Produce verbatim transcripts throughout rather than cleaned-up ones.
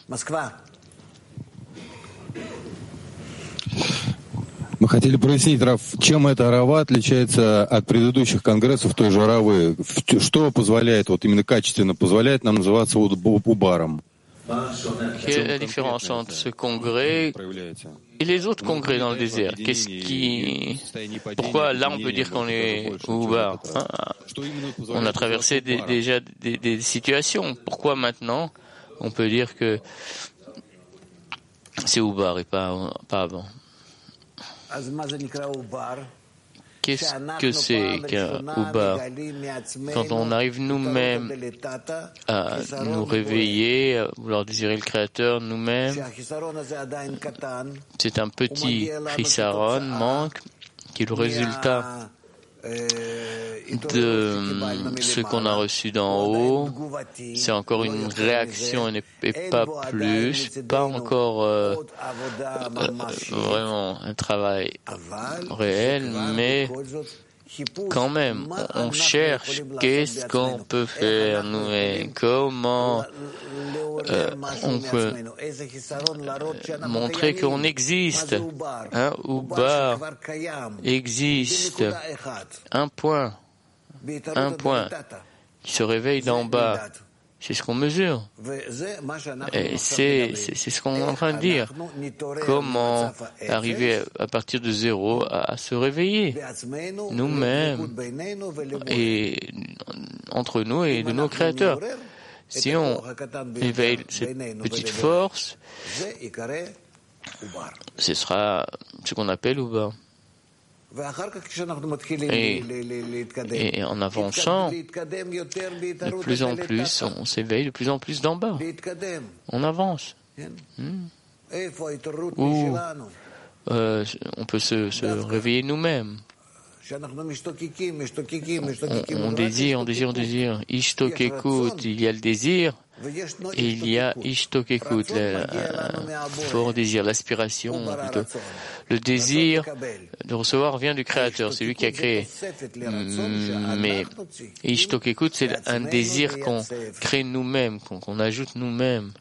Мы хотели прояснить, Раф, чем эта рава отличается от предыдущих конгрессов той же равы? Что позволяет, вот именно качественно позволяет нам называться убаром? Quelle est la différence entre ce congrès et les autres congrès dans le désert? Qu'est-ce qui, pourquoi là on peut dire qu'on est Oubar? Ah, on a traversé des, déjà des, des situations. Pourquoi maintenant on peut dire que c'est Oubar et pas, pas avant? Qu'est-ce que c'est qu'un Oubar? Quand on arrive nous-mêmes à nous réveiller, à vouloir désirer le Créateur nous-mêmes, c'est un petit chisaron, manque, qui est le résultat de ce qu'on a reçu d'en haut. C'est encore une réaction et pas plus, pas encore euh, euh, vraiment un travail réel, mais quand même, on cherche qu'est-ce qu'on peut faire nous et comment euh, on peut montrer qu'on existe. Un Oubar existe. Un point, un point qui se réveille d'en bas. C'est ce qu'on mesure. Et c'est, c'est, c'est ce qu'on est en train de dire. Comment arriver à partir de zéro à, à se réveiller nous-mêmes et entre nous et de nos créateurs. Si on éveille cette petite force, ce sera ce qu'on appelle Oubar. Et, et en avançant, de plus en plus, on s'éveille de plus en plus d'en bas. On avance. Hmm. Ou euh, on peut se, se réveiller nous-mêmes. On, on désire, on désire, on désire. Ishtokekut, il y a le désir, et il y a Ishtokekut, le fort désir, l'aspiration plutôt. Le désir de recevoir vient du Créateur, c'est lui qui a créé. Mais Ishtokekut, c'est un désir qu'on crée nous-mêmes, qu'on, qu'on ajoute nous-mêmes.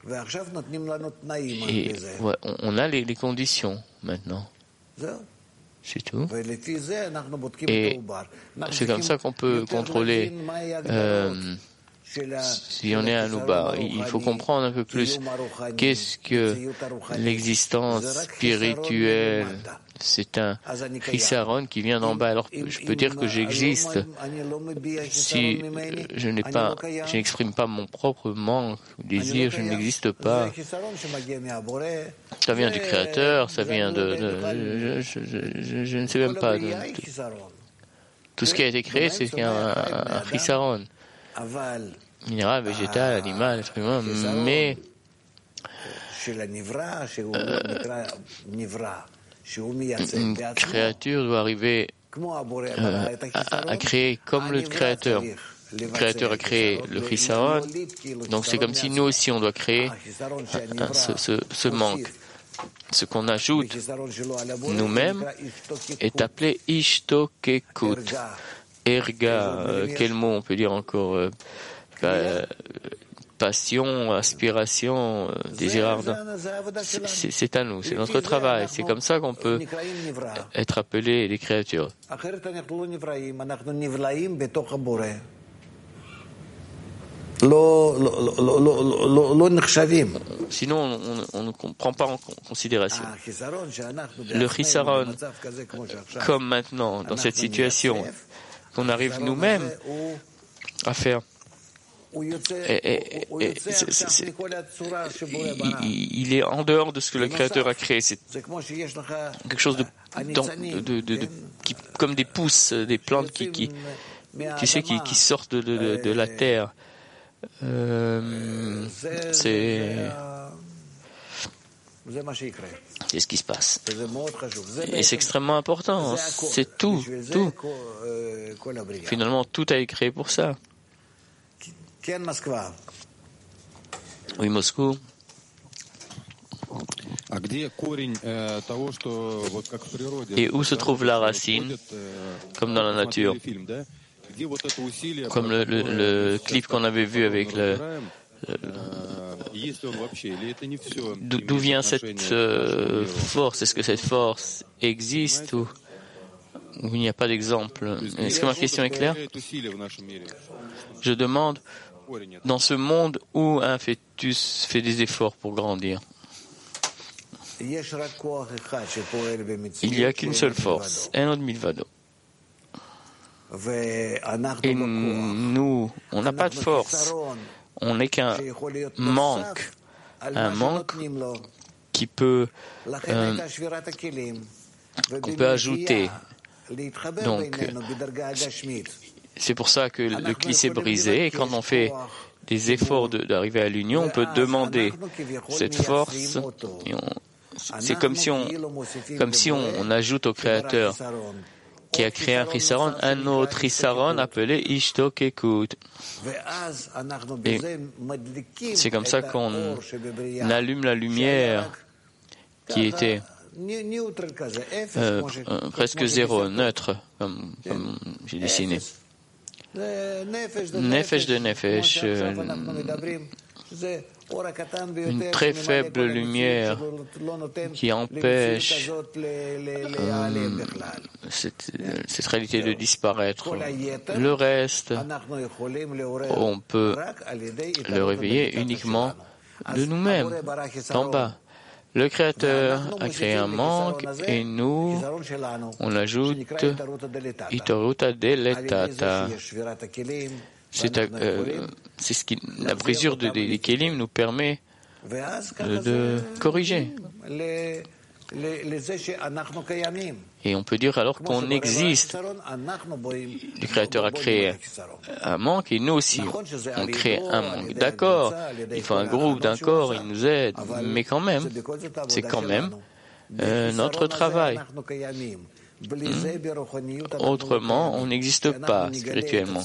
Et ouais, on, on a les, les conditions maintenant. C'est tout. Et c'est comme ça qu'on peut contrôler euh, si on est un Oubar. Il faut comprendre un peu plus qu'est-ce que l'existence spirituelle. C'est un chisaron qui vient d'en bas. Alors, je peux dire que j'existe si je n'ai pas, je n'exprime pas mon propre manque ou désir, je n'existe pas. Ça vient du Créateur, ça vient de, de je, je, je, je ne sais même pas. De, de, tout ce qui a été créé, c'est un, un, un chisaron. Minéral, végétal, animal, être humain, mais euh, une créature doit arriver euh, à, à créer comme le Créateur. Le Créateur a créé le chisaron, donc c'est comme si nous aussi on doit créer un, un, ce, ce, ce manque. Ce qu'on ajoute nous-mêmes est appelé Ishtokekut. Erga, euh, quel mot on peut dire encore euh, euh, passion, aspiration, euh, désir ardent. C'est, c'est, c'est à nous, c'est notre travail. C'est comme ça qu'on peut être appelé les créatures. Sinon, on ne prend pas en considération. Le chisaron, comme maintenant, dans cette situation, qu'on arrive nous-mêmes à faire. Et, et, et, c'est, c'est, c'est, il, il est en dehors de ce que le Créateur a créé. C'est quelque chose de, de, de, de, de qui, comme des pousses, des plantes qui, qui, tu sais, qui, qui sortent de, de, de la terre. Euh, c'est, c'est ce qui se passe. Et c'est extrêmement important. C'est tout, tout. Finalement, tout a été créé pour ça. Oui, Moscou. Et où se trouve la racine, comme dans la nature, comme le, le, le clip qu'on avait vu avec le, D'où vient cette euh, force? Est-ce que cette force existe ou, ou il n'y a pas d'exemple? Est-ce que ma question est claire? Je demande, dans ce monde où un fœtus fait des efforts pour grandir, il n'y a qu'une seule force, un autre milvado. Et nous, on n'a pas de force. On n'est qu'un manque, un manque qui peut, euh, qu'on peut ajouter. Donc, c'est pour ça que le kli s'est brisé. Et quand on fait des efforts de, d'arriver à l'union, on peut demander cette force. Et on, c'est comme si on, comme si on, on ajoute au Créateur qui a créé un Chisaron, un autre Chisaron appelé Ishto Kekut. Et c'est comme ça qu'on allume la lumière qui était euh, euh, presque zéro, neutre, comme, comme j'ai dessiné. Nefesh de Nefesh, euh, une très faible lumière qui empêche euh, cette, cette réalité de disparaître. Le reste, on peut le réveiller uniquement de nous-mêmes, d'en bas. Le Créateur a créé un manque et nous, on ajoute Itoruta deletata. C'est, euh, c'est ce qui, la brisure de, des Kélim nous permet de, de corriger. Et on peut dire alors qu'on existe. Le Créateur a créé un manque et nous aussi, on crée un manque. D'accord, il faut un groupe d'un corps, il nous aide, mais quand même, c'est quand même euh, notre travail. Hmm. Autrement, on n'existe pas spirituellement.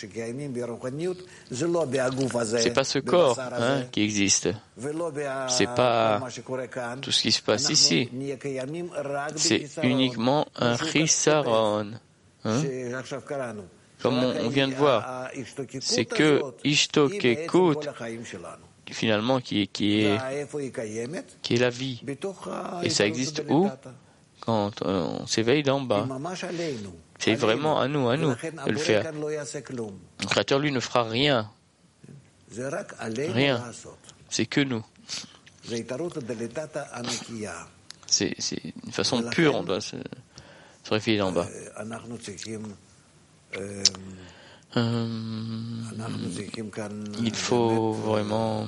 C'est pas ce corps hein, qui existe. C'est pas tout ce qui se passe ici. C'est uniquement un chisaron. Hein? Comme on, on vient de voir, c'est que Ishto Kekut finalement qui est qui est qui est la vie. Et ça existe où? Quand on s'éveille d'en bas. C'est vraiment à nous, à nous de le faire. Le Créateur, lui, ne fera rien. Rien. C'est que nous. C'est, c'est une façon pure, on doit se, se réveiller d'en bas. Euh, il faut vraiment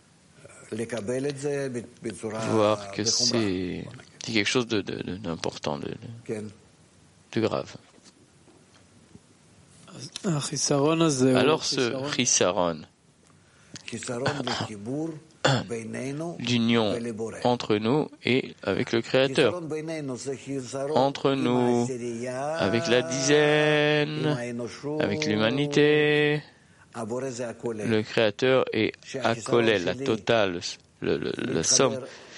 voir que c'est C'est quelque chose de, de, de, d'important, de, de grave. Alors ce chisaron, l'union entre nous et avec le Créateur, entre nous, avec la dizaine, avec l'humanité, le Créateur est Akolel, la totale, le, le, la somme.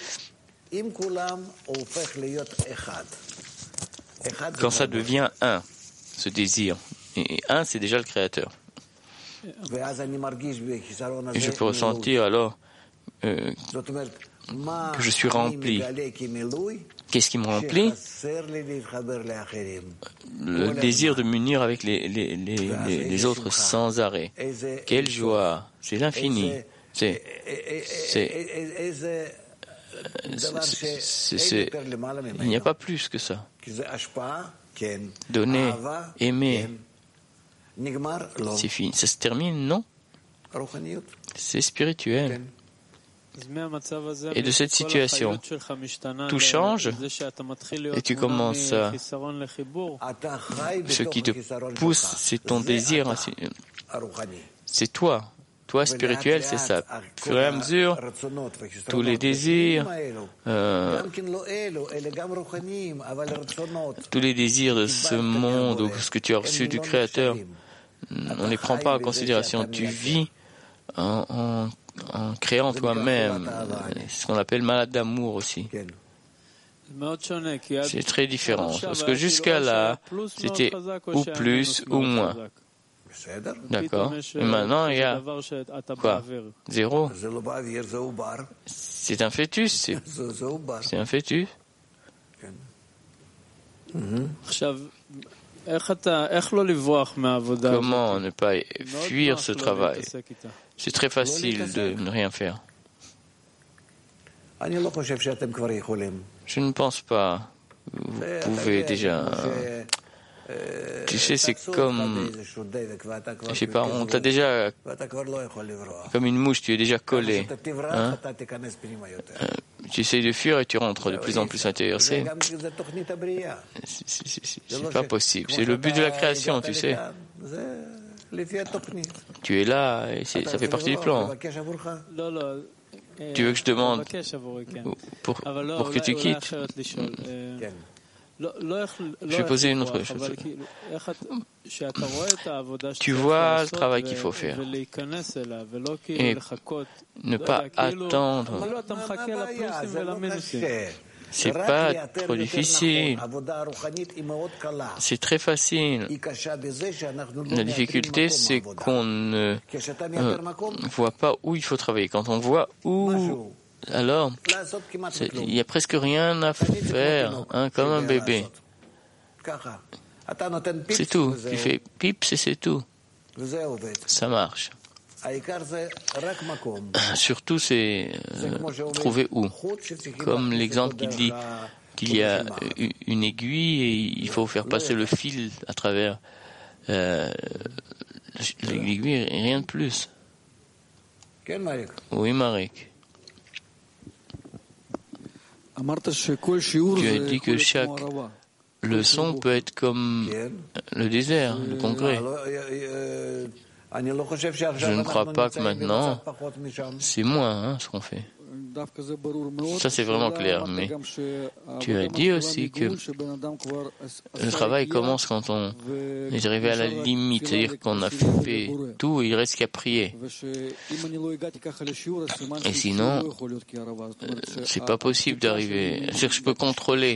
Quand ça devient un, ce désir, et un, c'est déjà le Créateur. Et je peux ressentir alors euh, que je suis rempli. Qu'est-ce qui me remplit? Le désir de m'unir avec les, les, les, les, les autres sans arrêt. Quelle joie! C'est l'infini. C'est, c'est, c'est, c'est, c'est, il n'y a pas plus que ça. Donner, aimer, c'est fini. Ça se termine, non? C'est spirituel. Et de cette situation, tout change et tu commences à... Ce qui te pousse, c'est ton désir. C'est toi. Toi, spirituel, c'est ça. Au fur et à mesure, tous les désirs, euh, tous les désirs de ce monde ou ce que tu as reçu du Créateur, on ne les prend pas en considération. Tu vis en, en, en créant toi-même, ce qu'on appelle malade d'amour aussi. C'est très différent. Parce que jusqu'à là, c'était ou plus ou moins. D'accord. Et maintenant, il y a quoi? Zéro. C'est un fœtus. C'est, c'est un fœtus. Comment ne pas fuir ce travail? C'est très facile de ne rien faire. Je ne pense pas. Vous pouvez déjà... Tu sais, c'est comme... Je sais pas, on t'a déjà... Comme une mouche, tu es déjà collé. Hein? Euh, tu essayes de fuir et tu rentres de plus en plus à l'intérieur. C'est... C'est, c'est, c'est, c'est pas possible. C'est le but de la création, tu sais. Tu es là et c'est, ça fait partie du plan. Tu veux que je demande pour, pour que tu quittes? Je vais poser une autre chose. Tu vois le travail qu'il faut faire et ne pas attendre. C'est pas trop difficile. C'est très facile. La difficulté, c'est qu'on ne euh, voit pas où il faut travailler. Quand on voit où, alors, il n'y a presque rien à faire, hein, comme un bébé. C'est tout. Tu fais pips et c'est tout. Ça marche. Surtout, c'est euh, trouver où. Comme l'exemple qui dit qu'il y a une aiguille et il faut faire passer le fil à travers euh, l'aiguille et rien de plus. Oui, Marek. Tu as dit que chaque leçon peut être comme le désert, le congrès. Je ne crois pas que maintenant, c'est moins hein, ce qu'on fait. Ça, c'est vraiment clair. Mais tu as dit aussi que le travail commence quand on est arrivé à la limite, c'est-à-dire qu'on a fait tout et il reste qu'à prier. Et sinon, c'est pas possible d'arriver. C'est-à-dire que je peux contrôler.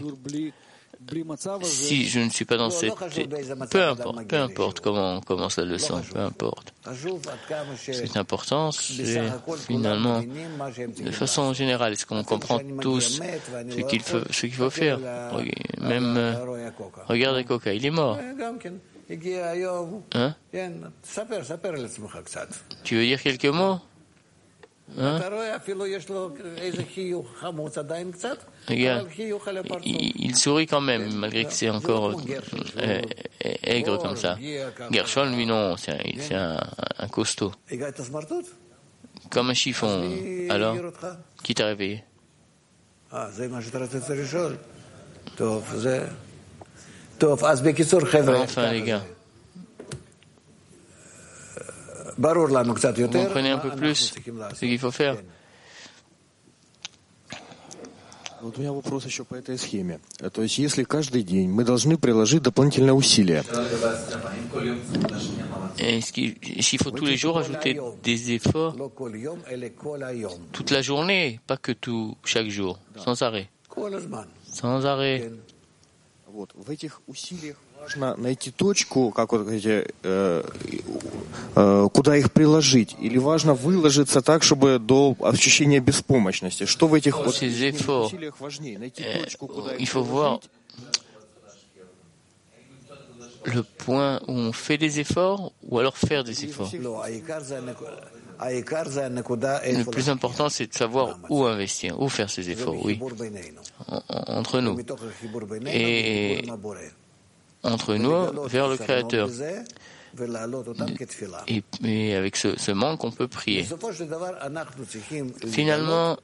Si je ne suis pas dans cette... Peu importe, peu importe comment on commence la leçon, peu importe. C'est important, c'est finalement, de façon générale, est-ce qu'on comprend tous ce qu'il faut, ce qu'il faut faire? Même, euh, regarde Coca, il est mort. Hein? Tu veux dire quelques mots? Hein? Regarde, il, il sourit quand même, malgré que c'est encore euh, aigre comme ça. Gershon, lui, non, c'est un, c'est un, un costaud. Comme un chiffon. Alors, qui t'a réveillé? Enfin, les gars. Vous comprenez un peu plus ce qu'il faut faire? Вот у меня вопрос еще по этой схеме. То есть, если каждый день мы должны приложить дополнительное усилие. Est-ce qu'il, est-ce qu'il faut tous les jours ajouter des efforts toute la journée, pas que tout, chaque jour, sans arrêt? Sans arrêt. Вот, в этих усилиях важно найти точку, как вот эти, э, э, куда их приложить, или важно выложиться так, чтобы до ощущения беспомощности. Что в этих вот усилиях важнее? Найти точку, куда их приложить. Le point où on fait des efforts ou alors faire des efforts. Le plus important, c'est de savoir où investir, où faire ces efforts, oui, en, entre nous. Et entre nous, vers le Créateur. Et, et avec ce, ce manque, on peut prier. Finalement,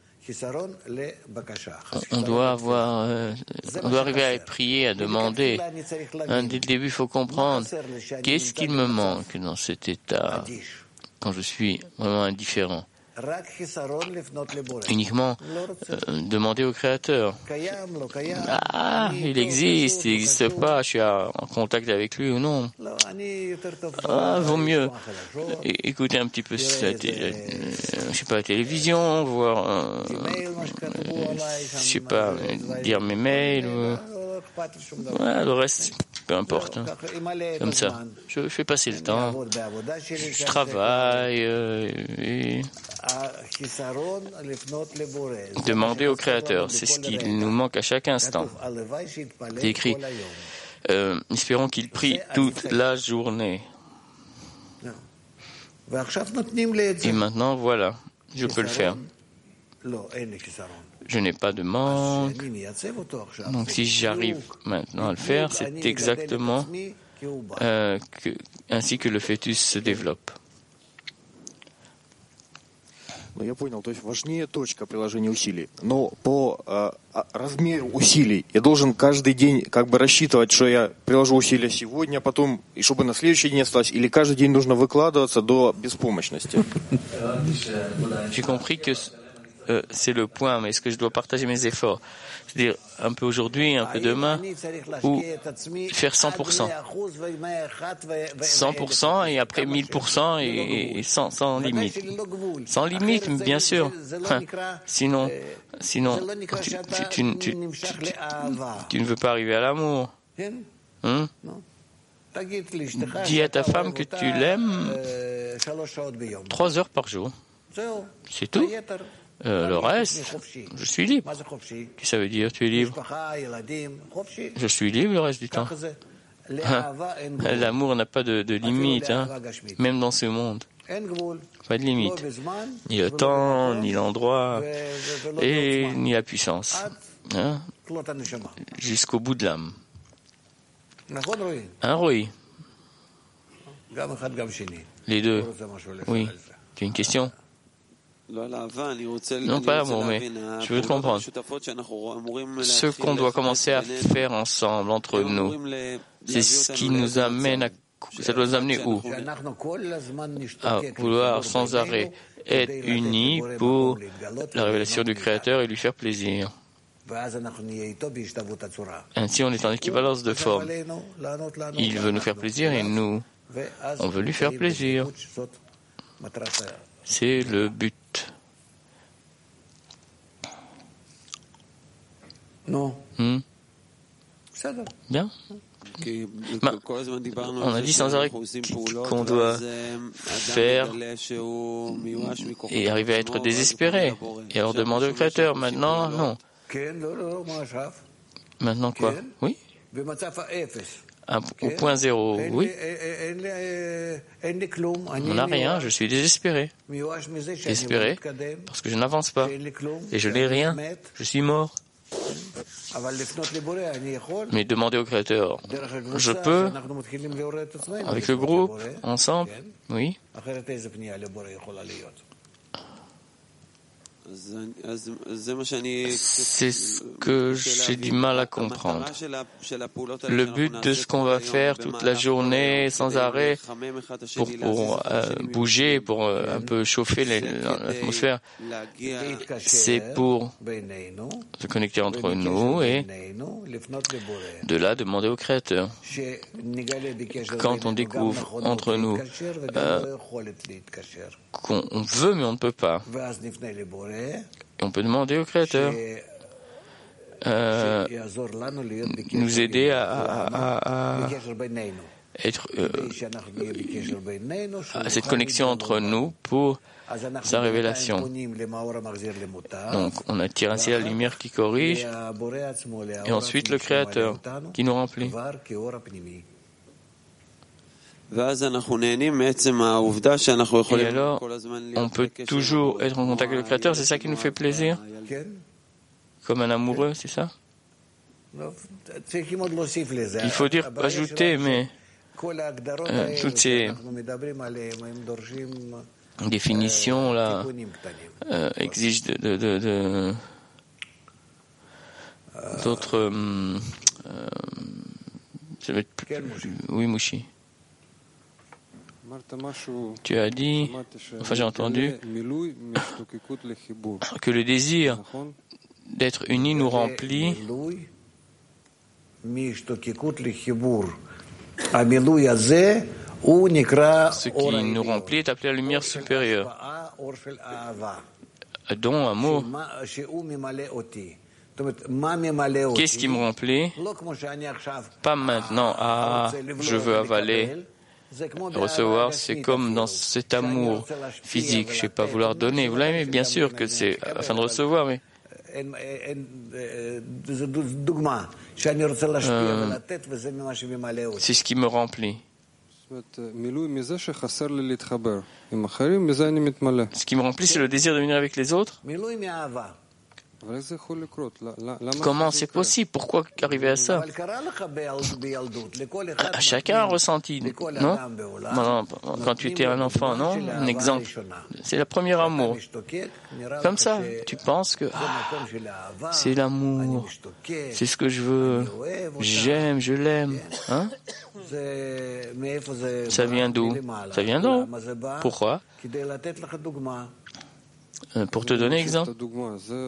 on doit avoir, euh, on doit arriver à prier, à demander. Hein, dès le début, il faut comprendre qu'est-ce qu'il me manque dans cet état quand je suis vraiment indifférent. Uniquement euh, demander au Créateur. Ah, il existe, il n'existe pas, je suis à, en contact avec lui ou non. Ah, vaut mieux é- écouter un petit peu la télé, euh, je sais pas, la télévision, voir, euh, euh, je sais pas, lire mes mails, ou, Voilà, le reste, peu importe. Hein. Comme ça. Je fais passer le temps. Je travaille euh, et demander au Créateur. C'est ce qu'il nous manque à chaque instant. C'est écrit. Euh, espérons qu'il prie toute la journée. Et maintenant, voilà, je peux le faire. Je n'ai pas de manque. Donc si j'arrive maintenant à le faire, c'est exactement euh, que, ainsi que le fœtus se développe. Ну, я понял, то есть важнее точка приложения усилий. Но по э, размеру усилий я должен каждый день как бы рассчитывать, что я приложу усилия сегодня, потом, и чтобы на следующий день осталось, или каждый день нужно выкладываться до беспомощности. J'ai compris que euh, c'est le point, mais est-ce que je dois partager mes efforts? C'est-à-dire un peu aujourd'hui, un peu demain, ou faire cent pour cent. cent pour cent et après mille pour cent et, et sans, sans limite. Sans limite, bien sûr. Enfin, sinon, sinon tu, tu, tu, tu, tu, tu ne veux pas arriver à l'amour. Hein? Dis à ta femme que tu l'aimes trois heures par jour. C'est tout. Euh, le reste, je suis libre. Qu'est-ce que ça veut dire, tu es libre? Je suis libre le reste du temps. L'amour n'a pas de, de limite, hein, même dans ce monde. Pas de limite. Ni le temps, ni l'endroit, et ni la puissance. Hein, jusqu'au bout de l'âme. Un Roy. Les deux. Oui. Tu as une question? Non, pas l'amour, mais je veux te comprendre. Ce qu'on doit commencer à faire ensemble, entre nous, c'est ce qui nous amène à... Ça doit nous amener où? À vouloir sans arrêt être unis pour la révélation du Créateur et lui faire plaisir. Ainsi, on est en équivalence de forme. Il veut nous faire plaisir et nous, on veut lui faire plaisir. C'est le but. Non. Hmm. Bien. Bah, on a dit sans arrêt qu'on doit faire et arriver à être désespéré et alors demander au Créateur. Maintenant, non. Maintenant quoi? Oui. Un, au point zéro, oui. On n'a rien, je suis désespéré. Désespéré parce que je n'avance pas. Et je n'ai rien, je suis mort. Mais demander au Créateur, je peux, avec le groupe, ensemble, oui. C'est ce que j'ai du mal à comprendre. Le but de ce qu'on va faire toute la journée, sans arrêt, pour, pour euh, bouger, pour euh, un peu chauffer l'atmosphère, c'est pour se connecter entre nous et de là demander au Créateur. Quand on découvre entre nous euh, qu'on veut mais on ne peut pas, et on peut demander au Créateur euh, nous aider à, à, à être euh, à cette connexion entre nous pour sa révélation. Donc on attire ainsi la lumière qui corrige et ensuite le Créateur qui nous remplit. Et alors, on peut toujours être en contact avec le Créateur, c'est ça qui nous fait plaisir? Comme un amoureux, c'est ça? Il faut dire, ajouter, mais euh, toutes ces définitions là euh, exigent de, de, de, de d'autres. Euh, euh, ça va être plus, oui, Mouchi. Tu as dit, enfin j'ai entendu, que le désir d'être uni nous remplit. Ce qui nous remplit est appelé la lumière supérieure, don, amour, Qu'est-ce qui me remplit? Pas maintenant. Ah, je veux avaler. Recevoir, c'est comme dans cet amour physique. Je ne sais pas vouloir donner. Vous l'aimez, bien sûr que c'est afin de recevoir, mais euh, c'est ce qui me remplit. Ce qui me remplit, c'est le désir de venir avec les autres. Comment c'est possible? Pourquoi arriver à ça? À chacun a ressenti, non? Non, quand tu étais un enfant, non? Un exemple. C'est le premier amour. Comme ça, tu penses que ah, c'est l'amour, c'est ce que je veux, j'aime, je l'aime. Hein? Ça vient d'où? Ça vient d'où? Pourquoi? Euh, pour te donner exemple. Euh,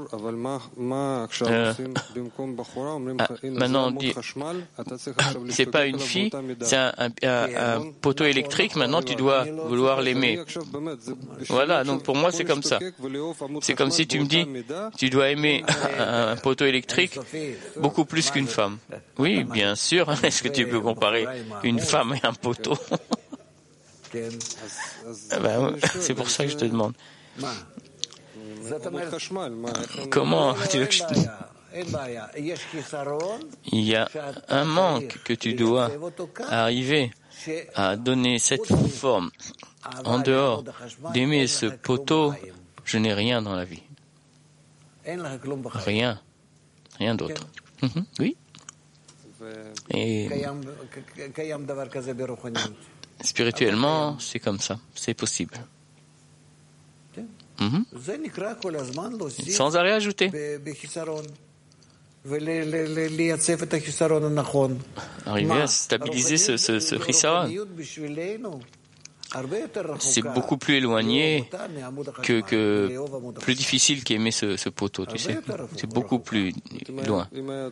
ah, maintenant on dit, c'est pas une fille, c'est un, un, un, un poteau électrique. Maintenant tu dois vouloir l'aimer. Voilà. Donc pour moi c'est comme ça. C'est comme si tu me dis, tu dois aimer un, un poteau électrique beaucoup plus qu'une femme. Oui, bien sûr. Est-ce que tu peux comparer une femme et un poteau? Ben, c'est pour ça que je te demande. Comment tu veux que je... Il y a un manque que tu dois arriver à donner cette forme. En dehors d'aimer ce poteau, je n'ai rien dans la vie. Rien. Rien d'autre. Mm-hmm. Oui. Et spirituellement, c'est comme ça. C'est possible. Mm-hmm. Sans arrêt ajouter. Arriver à stabiliser ce, ce, ce chisaron. C'est beaucoup plus éloigné que, que plus difficile qu'aimer ce, ce poteau, tu sais. C'est beaucoup plus loin.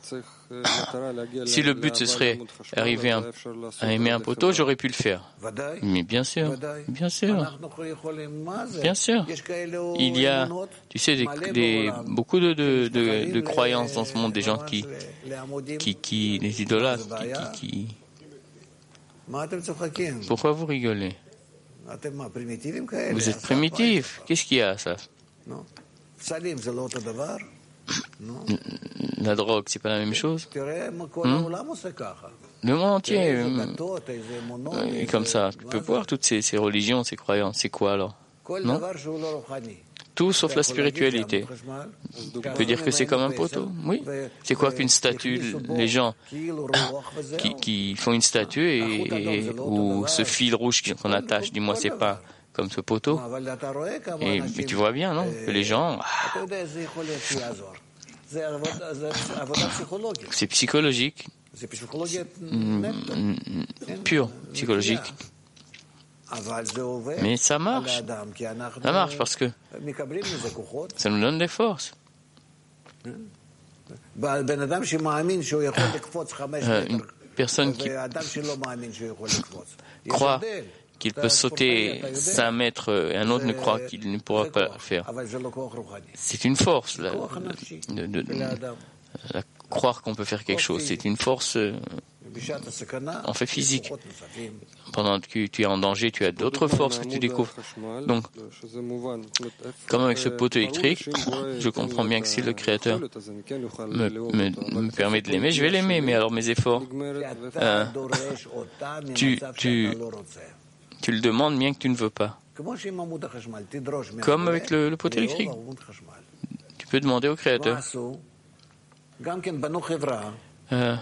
Si le but ce serait arriver à, à aimer un poteau, j'aurais pu le faire. Mais bien sûr, bien sûr, bien sûr. Il y a, tu sais, des, des, beaucoup de, de, de, de croyances dans ce monde, des gens qui, qui, qui les idolâtres, qui, qui, qui... Pourquoi vous rigolez? Vous êtes primitif. Qu'est-ce qu'il y a, ça? La drogue, c'est pas la même chose? Hmm? Le monde entier est comme ça. Tu peux voir toutes ces, ces religions, ces croyances. C'est quoi alors? Non? Tout sauf la spiritualité. Tu peux dire que c'est comme un poteau? Oui. C'est quoi qu'une statue? Les gens qui, qui font une statue et, et ou ce fil rouge qu'on attache, dis-moi, c'est pas comme ce poteau? Et, mais tu vois bien, non? Que les gens... Ah, c'est psychologique. Mmh, pur psychologique. Mais ça marche. Ça marche parce que ça nous donne des forces. Euh, une personne qui croit qu'il peut sauter cinq mètres et un autre ne croit qu'il ne pourra pas le faire. C'est une force, la, de, de, de, de croire qu'on peut faire quelque chose. C'est une force euh, en fait physique. Pendant que tu es en danger, tu as d'autres forces que tu découvres. Donc, comme avec ce poteau électrique, je comprends bien que si le Créateur me, me, me permet de l'aimer, je vais l'aimer. Mais alors mes efforts, euh, tu, tu, tu le demandes bien que tu ne veux pas. Comme avec le, le poteau électrique. Tu peux demander au Créateur. Euh,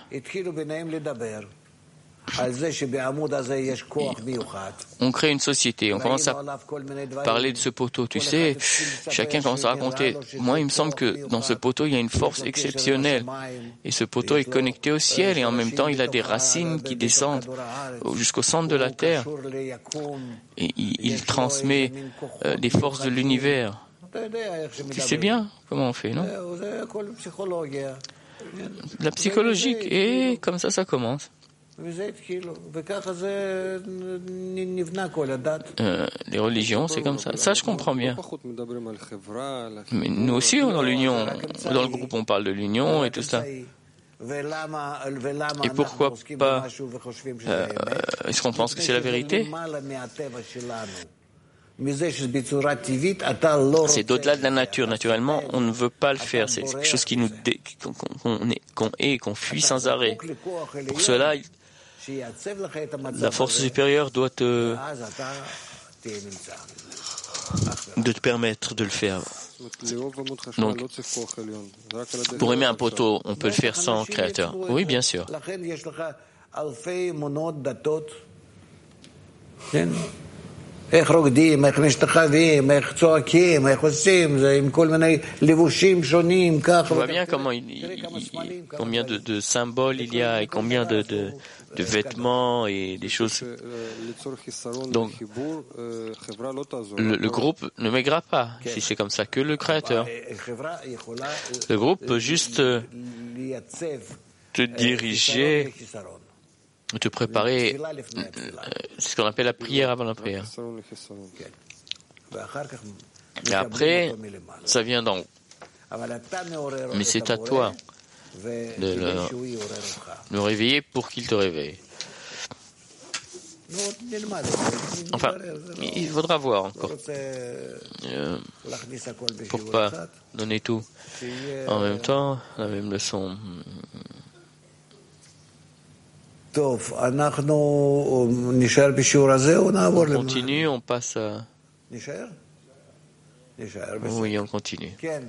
on crée une société, on commence à parler de ce poteau, tu sais, chacun commence à raconter. Moi, il me semble que dans ce poteau, il y a une force exceptionnelle. Et ce poteau est connecté au ciel et en même temps, il a des racines qui descendent jusqu'au centre de la terre. Et il, il transmet euh, des forces de l'univers. Tu sais bien comment on fait, non? La psychologique, et comme ça, ça commence. Euh, les religions, c'est comme ça. Ça, je comprends bien. Mais nous aussi, dans l'union, dans le groupe, on parle de l'union et tout ça. Et pourquoi pas euh, est-ce qu'on pense que c'est la vérité? C'est d'au-delà de la nature. Naturellement, on ne veut pas le faire. C'est quelque chose qui nous dé... qu'on, qu'on est, qu'on est, qu'on fuit sans arrêt. Pour cela, la force supérieure doit te, de te permettre de le faire. Donc, pour aimer un poteau, on peut le faire sans créateur. Oui, bien sûr. איך רוקדים, איך משתחווים, איך צועקים, איך עושים, זה עם כל מיני לבושים שונים, כך. On voit bien comment il, il, il, combien de, de symboles il y a et combien de, de, de vêtements et des choses. Donc, le, le groupe ne m'aidera pas si c'est comme ça que le créateur. Le groupe peut juste te diriger, te préparer, c'est ce qu'on appelle la prière avant la prière. Et après, ça vient d'en haut. Mais c'est à toi de le, le réveiller pour qu'il te réveille. Enfin, il faudra voir encore. Euh, pour pas donner tout en même temps, la même leçon. On continue, on passe à... Oui, on continue.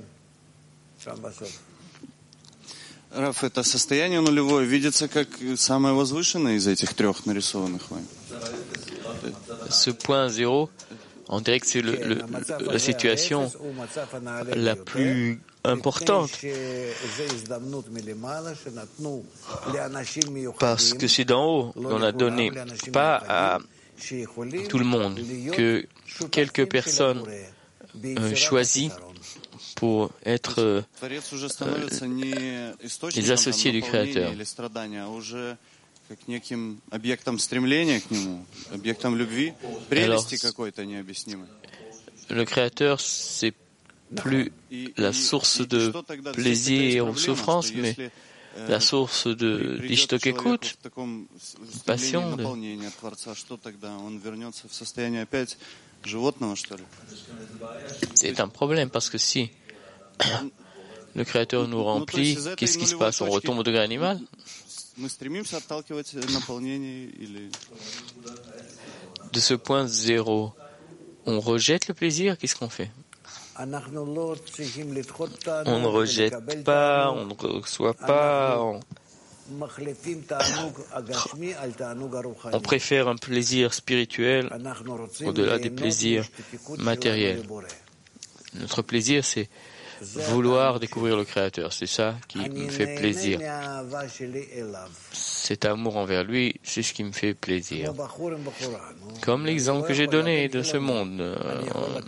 Раф, это состояние нулевое видится как самое возвышенное из этих трех нарисованных вами? Ce point zéro, on dirait que c'est le, le, la situation la plus importante. Parce que c'est d'en haut qu'on a donné, pas à tout le monde, que quelques personnes euh, choisies pour être euh, les associés du Créateur. Как неким объектом стремления к нему, объектом любви, прелести какой-то необъяснимой. Le Créateur, c'est plus la source de plaisir ou souffrance, mais la source de d'ishtokekut, passion. De... C'est un problème parce que si le Créateur nous remplit, qu'est-ce qui se passe? On retombe au degré animal? De ce point zéro, on rejette le plaisir, qu'est-ce qu'on fait? On ne rejette pas, on ne reçoit pas, on... on préfère un plaisir spirituel au-delà des plaisirs matériels. Notre plaisir, c'est vouloir découvrir le Créateur, c'est ça qui me fait plaisir. Cet amour envers lui, c'est ce qui me fait plaisir. Comme l'exemple que j'ai donné de ce monde. Euh,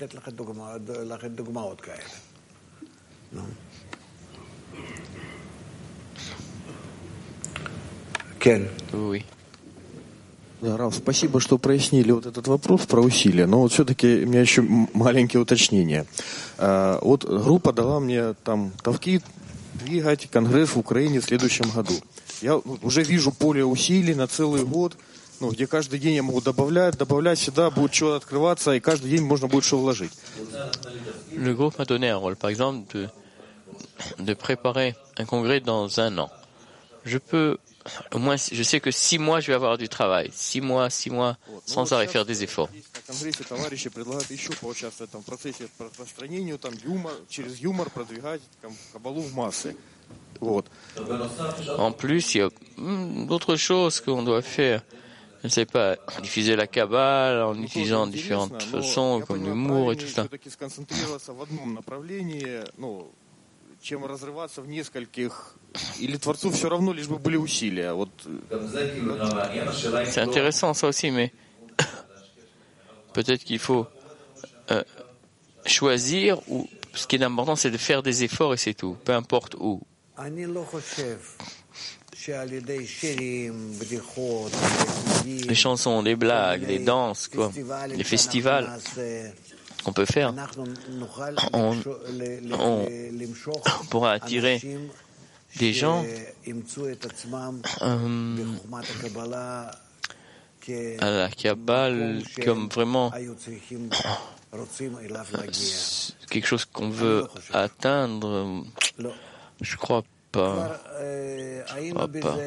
oui. Да, Раф, спасибо, что прояснили вот этот вопрос про усилия. Но вот все-таки у меня еще маленькие уточнения. А, вот группа дала мне там тавкид двигать конгресс в Украине в следующем году. Я уже вижу поле усилий на целый год, ну, где каждый день я могу добавлять, добавлять, всегда будет что открываться, и каждый день можно будет что вложить. Le groupe m'a donné un rôle, par exemple, de, de préparer un congrès dans un an. Je peux Au moins, je sais que six mois, je vais avoir du travail. Six mois, six mois, sans arrêt faire des efforts. En plus, il y a d'autres choses qu'on doit faire. Je ne sais pas, diffuser la Kabbale en utilisant différentes façons, comme l'humour et tout ça. Чем разрываться в нескольких, или Творцу все равно, лишь бы были усилия. Вот. C'est intéressant ça aussi, mais peut-être qu'il faut euh, choisir, ou ce qui est important, c'est de faire des efforts et c'est tout, peu importe où. les chansons, les blagues, les danses, quoi, les festivals qu'on peut faire, on, on pourra attirer des gens euh, à la Kabbale comme vraiment quelque chose qu'on veut atteindre. Je crois pas. Je crois pas.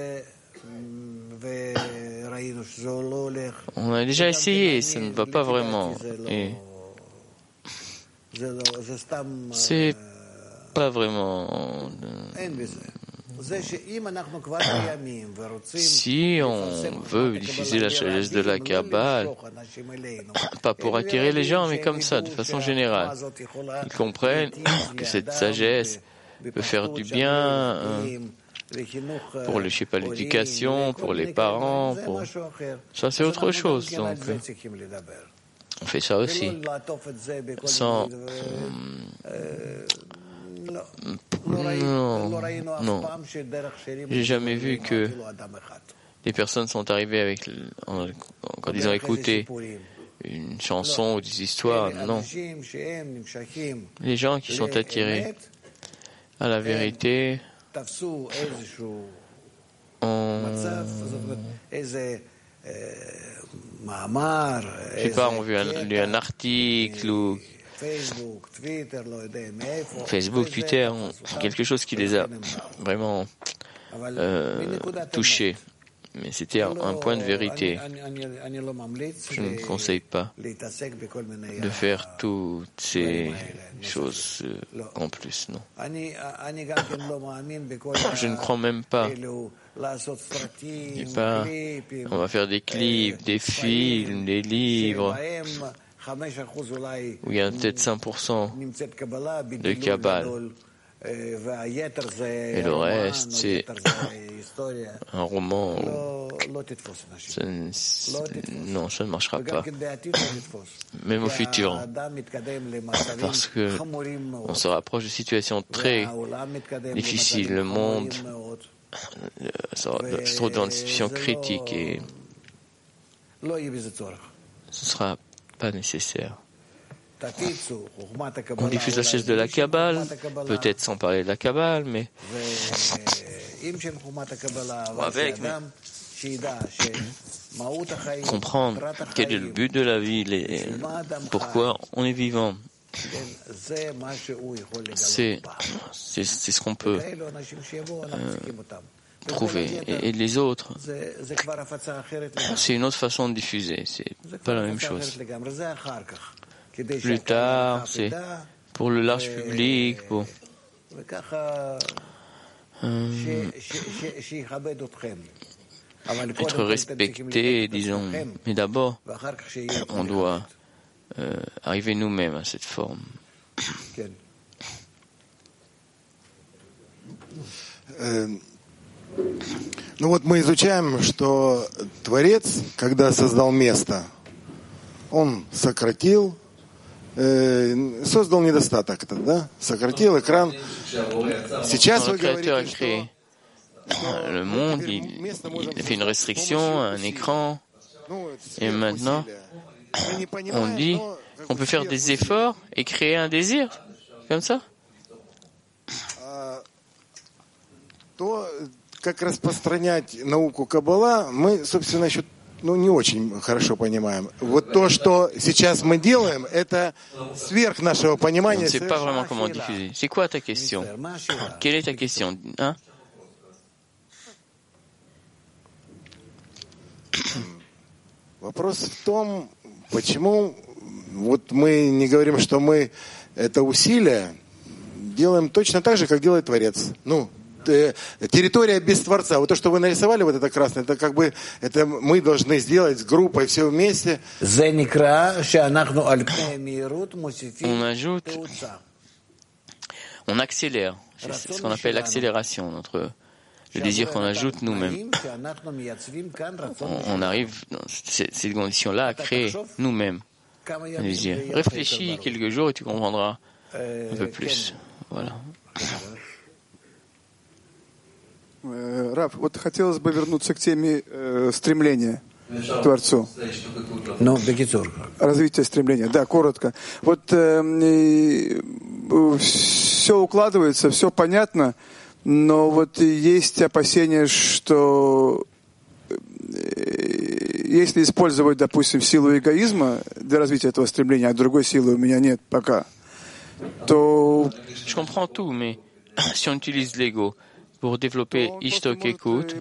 On a déjà essayé, ça ne va pas vraiment. Et c'est pas vraiment. Si on veut diffuser la sagesse de la Kabbale, pas pour attirer les gens, mais comme ça, de façon générale, ils comprennent que cette sagesse peut faire du bien euh, pour, je sais pas, l'éducation, pour les parents, pour... ça c'est autre chose. Donc, on fait ça aussi, sans... Non, non. J'ai jamais vu que des personnes sont arrivées avec, quand ils ont écouté une chanson ou des histoires. Non. Les gens qui sont attirés à la vérité ont, je sais pas, ont vu un, lu un article ou Facebook, Twitter, quelque chose qui les a vraiment euh, touchés. Mais c'était un, un point de vérité. Je ne conseille pas de faire toutes ces choses euh, en plus, non. Je ne crois même pas. pas. On va faire des clips, des films, des livres, où il y a peut-être cinq pour cent de Kabbale. Et le reste, c'est un roman. Ça ne, non, ça ne marchera pas. Même au futur. Parce que on se rapproche de situations très difficiles. Le monde se trouve dans une situation critique et ce ne sera pas nécessaire. On diffuse la sagesse de la Kabbale, peut-être sans parler de la Kabbale, mais avec, mais comprendre quel est le but de la vie, les, pourquoi on est vivant. C'est, c'est, c'est ce qu'on peut euh, trouver. Et, et les autres, c'est une autre façon de diffuser, c'est pas la même chose. Plus tard, c'est pour le large public, pour euh, être respecté, disons. Mais d'abord, on doit euh, arriver nous-mêmes à cette forme. Ну вот мы изучаем, что Творец, когда создал место, он сократил, э, создал недостаток, да? Сократил экран. Сейчас вы говорите, что le monde, il, il fait une restriction, un écran, et maintenant, on dit qu'on peut faire des efforts et créer un désir, comme ça. То, как распространять науку Каббала, мы, собственно, еще ну, не очень хорошо понимаем. Вот то, что сейчас мы делаем, это сверх нашего понимания. On ne sait pas vraiment comment diffuser. C'est quoi ta question? Quelle est ta question? Hein? Вопрос в том, почему вот мы не говорим, что мы это усилие делаем точно так же, как делает Творец. Ну, территория без Творца. Вот то, что вы нарисовали, вот это красное, это как бы это мы должны сделать с группой все вместе. On ajoute, on accélère. C'est ce qu'on appelle l'accélération, notre le désir qu'on ajoute nous-mêmes. On, on arrive dans ces, ces conditions-là à créer nous-mêmes un désir. Réfléchis quelques jours et tu comprendras un peu plus. Voilà. Рав, вот хотелось бы вернуться к теме э, стремления к Творцу. Ну, бекицур. Развитие стремления. Да, коротко. Вот э, э, все укладывается, все понятно, но вот есть опасения, что э, если использовать, допустим, силу эгоизма для развития этого стремления, а другой силы у меня нет пока, то... Je comprends tout, mais si on utilise l'ego pour développer Ishtok-Ekut,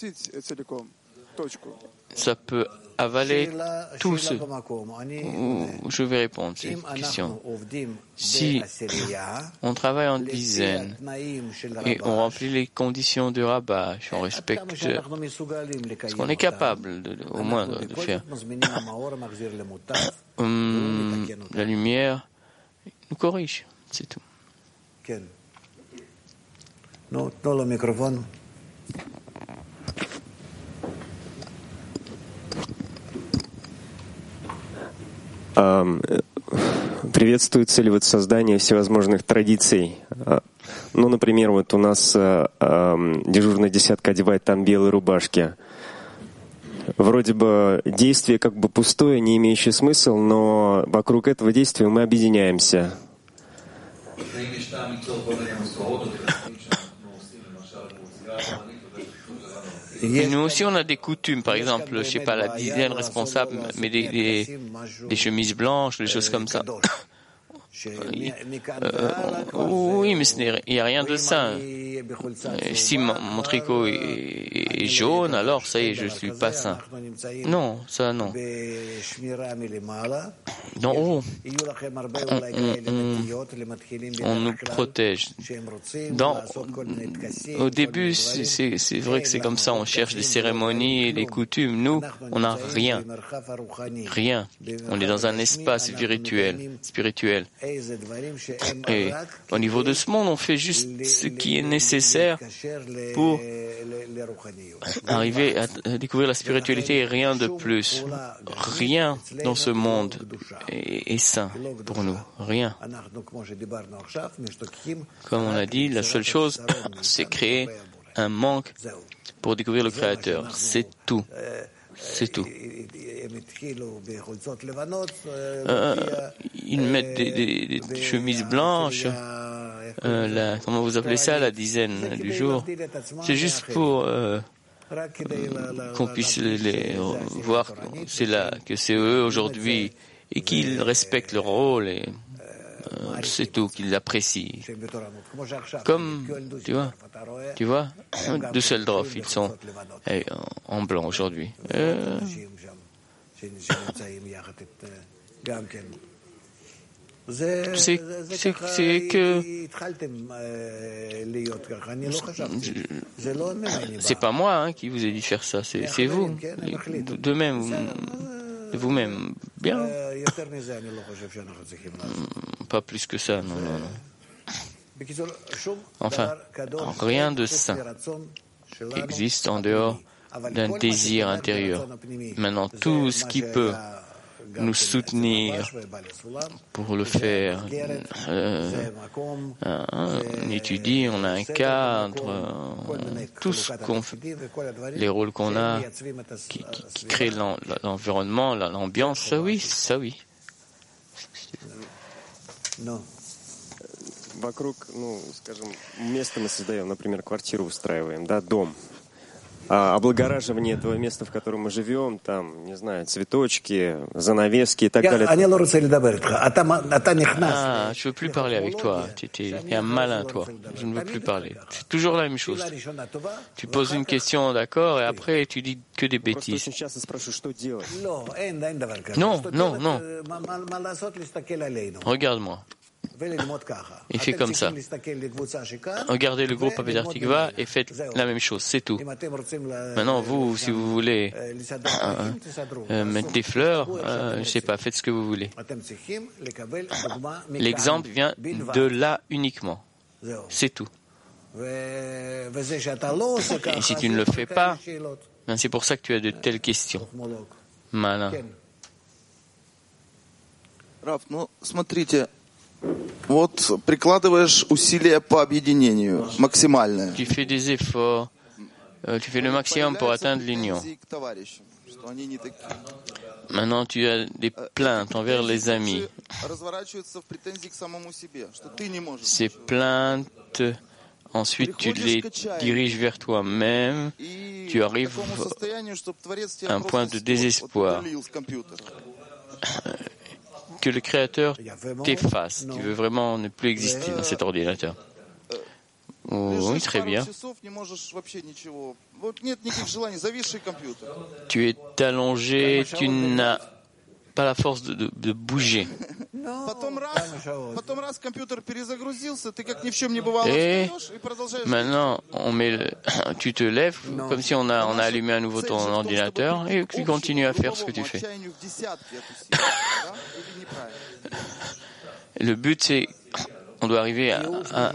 ça peut avaler tout ce... Je vais répondre à cette question. Si on travaille en dizaines et on remplit les conditions de rabâche, on respecte ce qu'on est capable de, au moins de, de faire, hum, la lumière nous corrige, c'est tout. Приветствуется ли вот создание всевозможных традиций? Ну, например, вот у нас дежурная десятка одевает там белые рубашки. Вроде бы действие как бы пустое, не имеющее смысла, но вокруг этого действия мы объединяемся. Nous aussi, on a des coutumes, par exemple, je sais pas, la dizaine responsable, mais des, des, des chemises blanches, des choses comme ça. Euh, oui, mais il n'y a rien de ça. Si mon, mon tricot est, est jaune, alors ça y est, je ne suis pas saint. Non, ça non. Non, oh, on, on, on nous protège. Dans, au début, c'est, c'est vrai que c'est comme ça, on cherche des cérémonies et des coutumes. Nous, on n'a rien. Rien. On est dans un espace spirituel. spirituel. Et au niveau de ce monde, on fait juste ce qui est nécessaire pour arriver à découvrir la spiritualité et rien de plus. Rien dans ce monde est, est sain pour nous. Rien. Comme on a dit, la seule chose, c'est créer un manque pour découvrir le Créateur. C'est tout. C'est tout. Euh, ils mettent des, des, des chemises blanches, euh, la, comment vous appelez ça, la dizaine du jour. C'est juste pour euh, qu'on puisse les, les voir que c'est là, que c'est eux aujourd'hui et qu'ils respectent leur rôle et euh, c'est tout, qu'ils l'apprécient. Comme, tu vois, tu vois, Düsseldorf, ils sont eh, en blanc aujourd'hui. Euh, c'est, c'est, c'est que c'est pas moi hein, qui vous ai dit faire ça, c'est, c'est vous. De, de même, de vous-même. Bien. Pas plus que ça, non, non, non. Enfin, rien de sain existe en dehors d'un désir intérieur. Maintenant, tout ce qui peut nous soutenir pour le faire, euh, on étudie, on a un cadre, tout ce qu'on fait, les rôles qu'on a, qui, qui, qui créent l'environnement, l'ambiance, ça oui, ça oui. Вокруг, ну, скажем, место мы создаем, например, квартиру устраиваем, да, дом. А облагораживание этого места, в котором мы живем, там, не знаю, цветочки, занавески и так далее. Ah, je veux plus parler avec toi. Tu es un malin, toi. Je ne veux plus parler. C'est toujours la même chose. Tu poses une question, d'accord, et après tu dis que des bêtises. Non, non, non. Regarde-moi. Et fait comme ça. Regardez le groupe Avedar Tikva et faites la même chose, c'est tout. Maintenant, vous, si vous voulez euh, euh, mettre des fleurs, euh, je sais pas, faites ce que vous voulez. L'exemple vient de là uniquement. C'est tout. Et si tu ne le fais pas, ben c'est pour ça que tu as de telles questions. Malin. Рав, ну, смотрите, вот прикладываешь усилия по объединению максимальное. Tu fais des efforts euh, tu fais le maximum pour atteindre l'union. Maintenant, tu as des plaintes envers les amis. Ces plaintes, ensuite, tu les diriges vers toi-même. Tu arrives à un point de désespoir. Que le Créateur t'efface. Tu veux vraiment ne plus exister dans cet ordinateur. Oui, très bien. Tu es allongé, tu n'as pas la force de, de, de bouger. Et maintenant, on met le, tu te lèves comme si on a, on a allumé à nouveau ton ordinateur et tu continues à faire ce que tu fais. Le but, c'est on doit arriver à, à,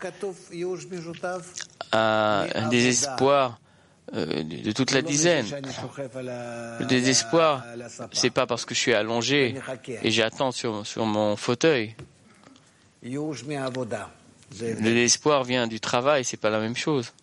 à un désespoir euh, de toute la dizaine. Le désespoir, c'est pas parce que je suis allongé et j'attends sur, sur mon fauteuil. Le désespoir vient du travail, c'est pas la même chose.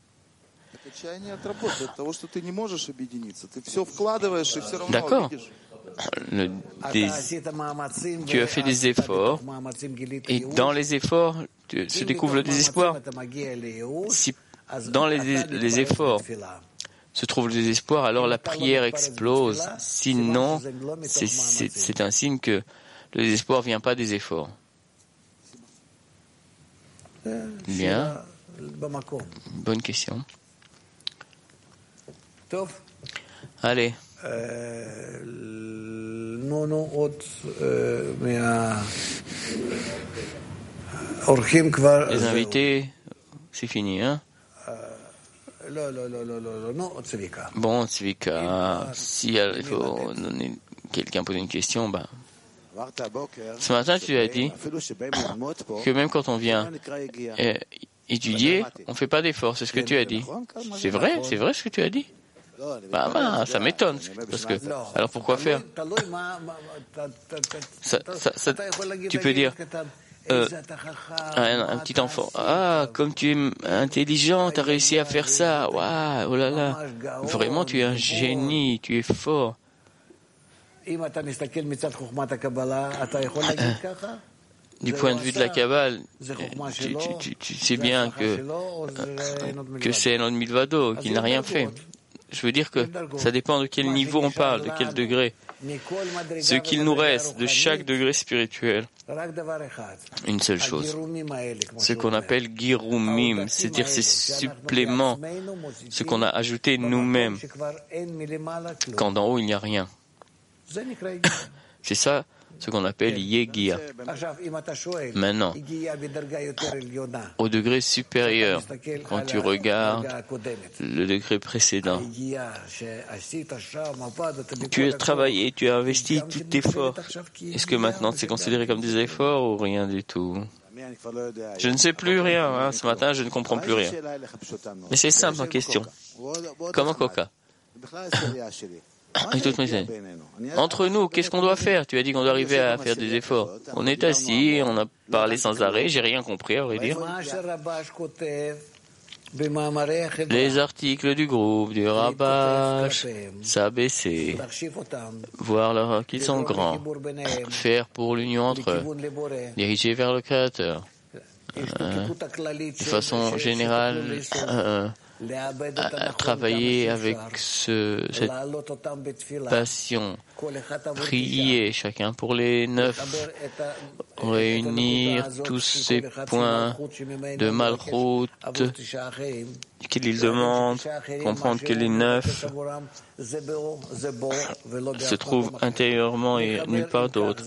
D'accord. Le dés... Tu as fait des efforts et dans les efforts tu, se découvre le désespoir. Si dans les, les efforts se trouve le désespoir, alors la prière explose. Sinon, c'est, c'est, c'est un signe que le désespoir ne vient pas des efforts. Bien. Bonne question. Allez. Les invités, c'est fini, hein? Bon, Tzvika, si il faut donner, quelqu'un poser une question, ben. Ce matin, tu as dit que même quand on vient eh, étudier, on ne fait pas d'efforts. C'est ce que tu as dit. C'est vrai, c'est vrai ce que tu as dit. Bah, bah, ça m'étonne, parce que, alors pourquoi faire? Ça, ça, ça, tu peux dire, euh, un, un petit enfant, ah, comme tu es intelligent, tu as réussi à faire ça, waouh, oh là là, vraiment tu es un génie, tu es fort. Du point de vue de la Kabbale, tu, tu, tu, tu sais bien que, que c'est un Milvado, qu'il n'a rien fait. Je veux dire que ça dépend de quel niveau on parle, de quel degré. Ce qu'il nous reste de chaque degré spirituel, une seule chose, ce qu'on appelle Girumim, c'est-à-dire ces suppléments, ce qu'on a ajouté nous-mêmes, quand d'en haut il n'y a rien. C'est ça ce qu'on appelle Yegia. Maintenant, au degré supérieur, quand tu regardes le degré précédent, tu as travaillé, tu as investi tout effort. Est-ce que maintenant c'est considéré comme des efforts ou rien du tout? Je ne sais plus rien. Hein. Ce matin, je ne comprends plus rien. Mais c'est simple en question. Comment Coca? Entre nous, qu'est-ce qu'on doit faire? Tu as dit qu'on doit arriver à faire des efforts. On est assis, on a parlé sans arrêt, j'ai rien compris, à vrai dire. Les articles du groupe, du Rabash, s'abaisser, voir leur, qu'ils sont grands, faire pour l'union entre eux, diriger vers le Créateur. Euh, de façon générale, euh, à, à travailler avec ce, cette passion, prier chacun pour les neuf, réunir tous ces points de malchoute qu'il demande, comprendre que les neuf se trouvent intérieurement et nulle part d'autre,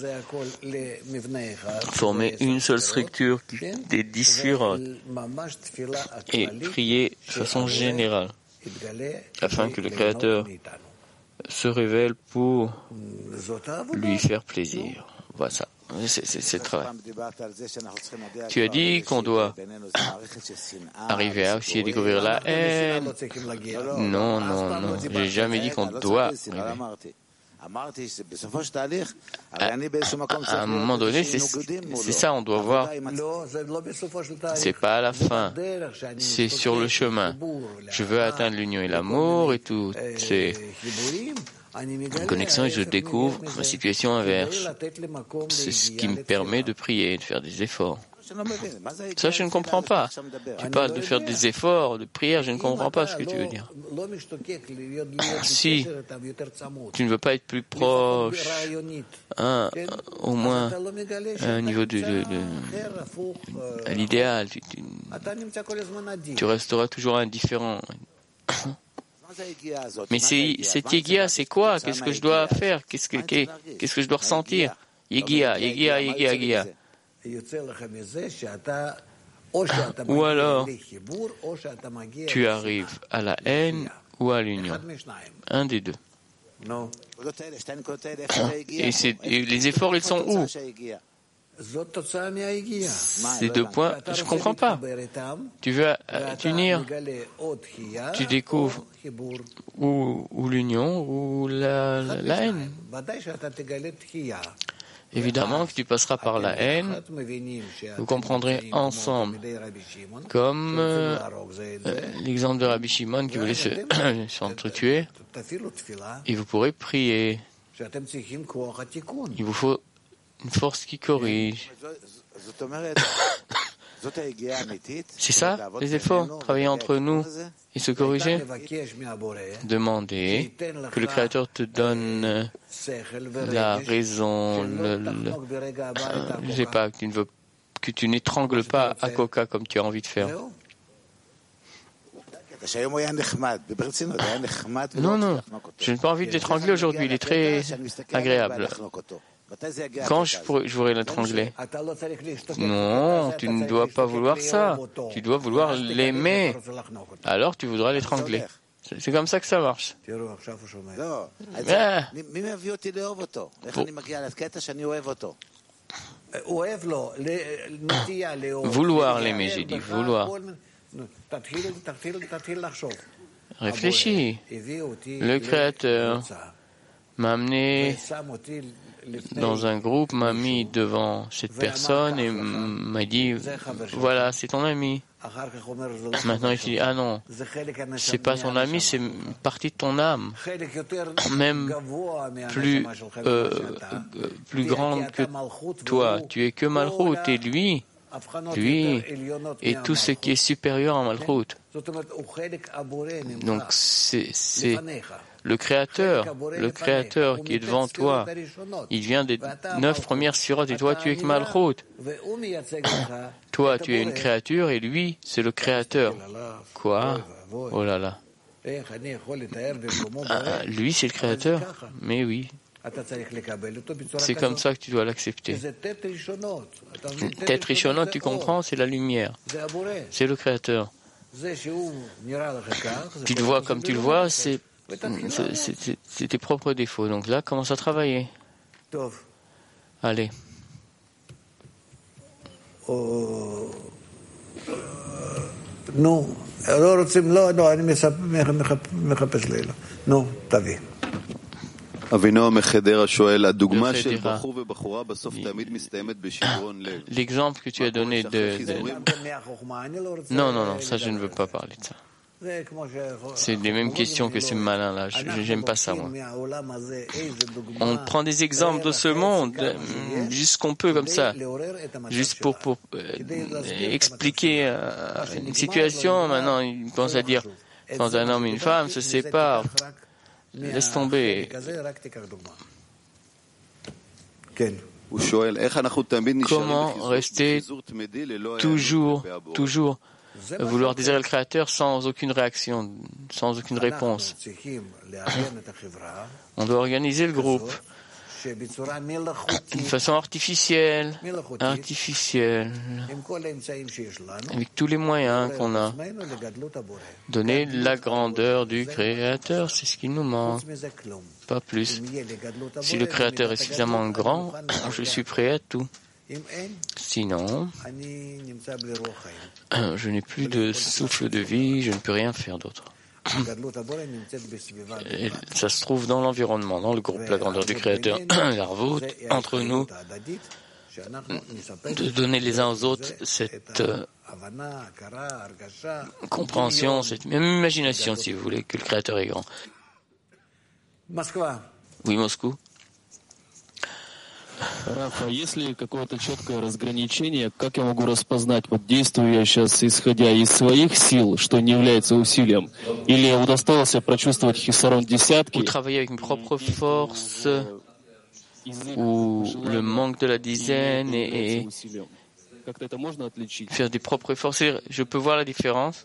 former une seule structure des différentes et prier de façon générale afin que le Créateur se révèle pour lui faire plaisir. Voilà ça. C'est, c'est, c'est le travail. Tu as dit qu'on doit arriver à aussi découvrir la haine. Non, non, non. J'ai jamais dit qu'on doit arriver. À, à un moment donné, c'est, c'est ça, on doit voir. C'est pas à la fin, c'est sur le chemin. Je veux atteindre l'union et l'amour et tout. C'est une connexion et je découvre ma situation inverse. C'est ce qui me permet de prier et de faire des efforts. Ça, je ne comprends pas. Tu parles de faire des efforts, de prière, je ne comprends pas ce que tu veux dire. Si tu ne veux pas être plus proche, hein, au moins à un niveau de, de, de à l'idéal, tu, tu, tu resteras toujours indifférent. Mais c'est, cette Yegia, c'est quoi? Qu'est-ce que je dois faire? Qu'est-ce que, qu'est-ce que je dois ressentir? Yegia, Yegia, Yegia, Yegia. Ou alors, tu arrives à la haine ou à l'union. Un des deux. Et, c'est, et les efforts, ils sont où? Ces deux points, je ne comprends pas. Tu veux t'unir, tu découvres ou, ou l'union ou la, la, la haine. Évidemment que tu passeras par la haine, vous comprendrez ensemble, comme euh, l'exemple de Rabbi Shimon qui voulait se, s'entretuer, et vous pourrez prier. Il vous faut une force qui corrige. C'est ça, les efforts, travailler entre nous et se corriger. Demander que le Créateur te donne la raison, le, le, euh, je sais pas, que tu ne veux, que tu n'étrangles pas à Coca comme tu as envie de faire. Non, non, je n'ai pas envie de l'étrangler aujourd'hui, il est très agréable. Quand je, pourrais, je voudrais l'étrangler? Non, tu ne dois pas vouloir ça. Tu dois vouloir l'aimer. Alors tu voudras l'étrangler. C'est comme ça que ça marche. Ah. Vouloir l'aimer, j'ai dit, vouloir. Réfléchis. Le Créateur m'a amené dans un groupe, m'a mis devant cette personne et m'a dit, voilà, c'est ton ami. Maintenant, il dit, ah non, c'est pas ton ami, c'est une partie de ton âme, même plus, euh, plus grande que toi. Tu es que Malchut et lui, lui est tout ce qui est supérieur à Malchut. Donc, c'est, c'est le Créateur, le Créateur qui est devant toi. Il vient des neuf premières sirotes et toi, tu es que Malchut. Toi, tu es une créature et lui, c'est le Créateur. Quoi? Oh là là. Ah, lui, c'est le Créateur? Mais oui. C'est comme ça que tu dois l'accepter. Tête richonnante, tu comprends, c'est la lumière. C'est le Créateur. Tu le vois comme tu le vois, c'est, c'est, c'est, c'est tes propres défauts. Donc là, commence à travailler. Allez. Non, לא רוצים, לא, לא, אני מחפש לילה. נו, תביא. L'exemple que tu as donné de, de... Non, non, non, ça je ne veux pas parler de ça. C'est les mêmes questions que ces malins-là. Je, j'aime pas ça, moi. On prend des exemples de ce monde, juste qu'on peut comme ça, juste pour, pour euh, expliquer euh, une situation. Maintenant, ils pensent à dire, quand un homme et une femme se séparent, laisse tomber. Comment rester toujours, toujours vouloir désirer le Créateur sans aucune réaction, sans aucune réponse? On doit organiser le groupe d'une façon artificielle, artificielle, avec tous les moyens qu'on a. Donner la grandeur du Créateur, c'est ce qui nous manque, pas plus. Si le Créateur est suffisamment grand, je suis prêt à tout. Sinon, je n'ai plus de souffle de vie, je ne peux rien faire d'autre. Et ça se trouve dans l'environnement, dans le groupe, la grandeur du Créateur, l'Arvout, entre nous, de donner les uns aux autres cette euh, compréhension, cette même imagination, si vous voulez, que le Créateur est grand. Oui, Moscou. Раф, а есть ли какое-то четкое разграничение, как я могу распознать, вот действую я сейчас, исходя из своих сил, что не является усилием, или я удостоился прочувствовать хисарон десятки? Ou travailler avec mes propres forces, ou le manque de la dizaine, et, et faire des propres efforts. Je peux voir la différence,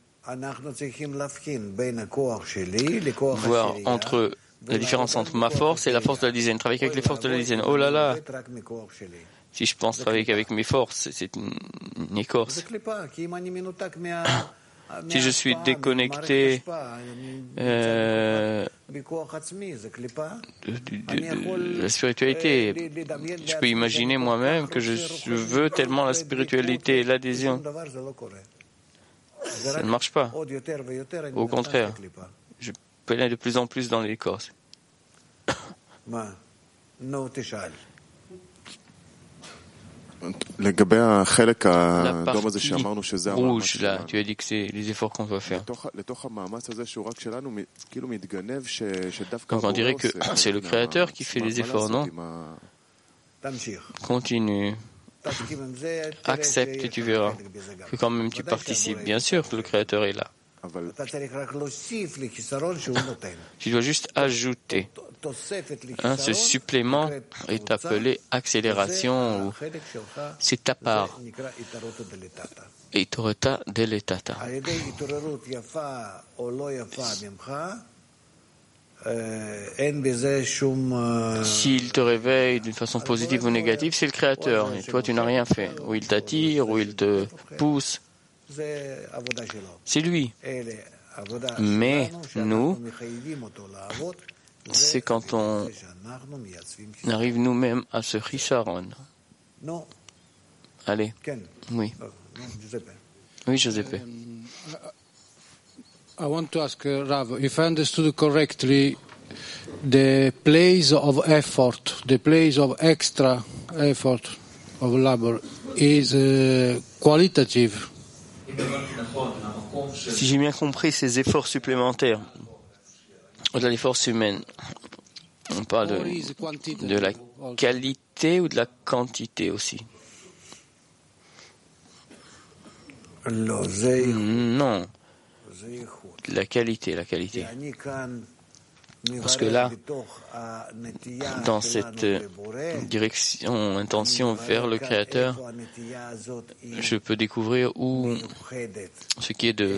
voir entre la différence entre ma force et la force de la dizaine. Travailler avec les forces de la dizaine. Oh là là! Si je pense travailler avec mes forces, c'est une, une écorce. Si je suis déconnecté euh, de, de, de la spiritualité, je peux imaginer moi-même que je, je veux tellement la spiritualité et l'adhésion. Ça ne marche pas. Au contraire, je peine de plus en plus dans l'écorce. La partie rouge, là, tu as dit que c'est les efforts qu'on doit faire. Donc on dirait que c'est le Créateur qui fait les efforts, non? Continue. Accepte et tu verras que quand même tu participes. Bien sûr que le Créateur est là. Tu dois juste ajouter. Hein, ce supplément est appelé accélération, ou c'est ta part. Itoreta deletata. S'il te réveille d'une façon positive ou négative, c'est le Créateur. Et toi, tu n'as rien fait. Ou il t'attire, ou il te pousse. C'est lui. Mais nous, c'est quand on arrive nous-mêmes à ce Chisaron. Allez. Oui. Oui, Giuseppe. I want to ask uh, Rav, if I understood correctly, the place of effort, the place of extra effort of labor is uh, qualitative. Si j'ai bien compris, ces efforts supplémentaires, au-delà des forces humaines, on parle de, de la qualité ou de la quantité aussi? Non, la qualité, la qualité. Parce que là, dans cette direction, intention vers le Créateur, je peux découvrir où ce qui est de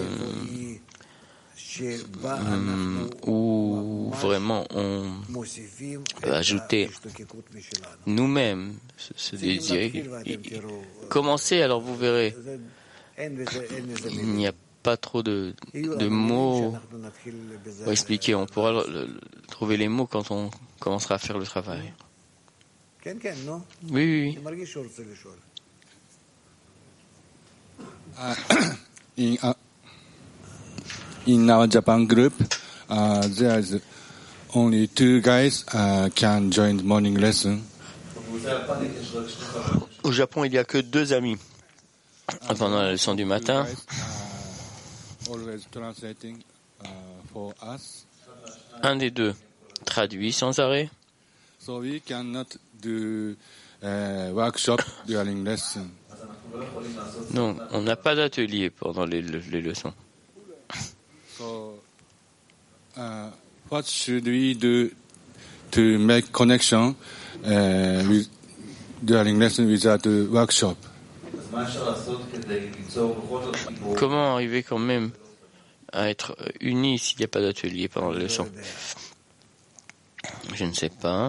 où vraiment on peut ajouter nous-mêmes ce, ce désir. Commencez, alors vous verrez. Il n'y a pas trop de, de mots pour expliquer. On pourra le, le, trouver les mots quand on commencera à faire le travail. Oui, oui, oui. Uh, in, uh, in our Japan group, uh, there is only two guys uh, can join the morning lesson. Au Japon, il n'y a que deux amis pendant la leçon du matin. Un des deux traduit sans arrêt. So we cannot do uh, workshop during lesson. Non, on n'a pas d'atelier pendant les, les leçons. So, uh, what should we do to make connection uh, with during lesson without a workshop? Comment arriver quand même à être unis s'il n'y a pas d'atelier pendant la leçon? Je ne sais pas.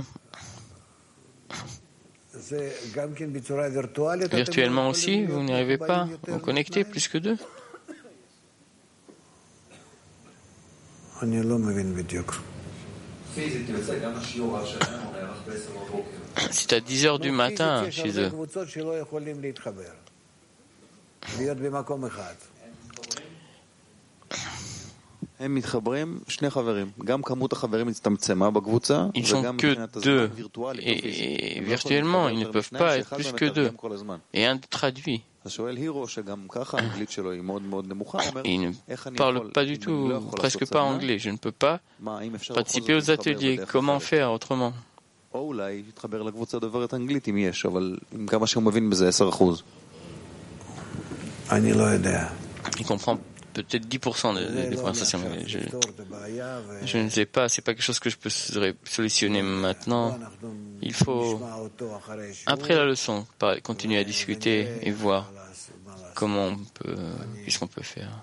Virtuellement aussi, vous n'arrivez pas à vous connecter plus que deux? C'est à dix heures du matin chez eux. Ils sont que deux. Et virtuellement, ils ne peuvent pas être plus que deux. Et un traduit. Il ne parle pas du tout, presque pas anglais. Je ne peux pas participer aux ateliers. Comment faire autrement? Il comprend peut-être dix pour cent des, des conversations. Je, je ne sais pas, c'est pas quelque chose que je peux solutionner maintenant. Il faut, après la leçon, continuer à discuter et voir comment on peut, qu'est-ce qu'on peut faire.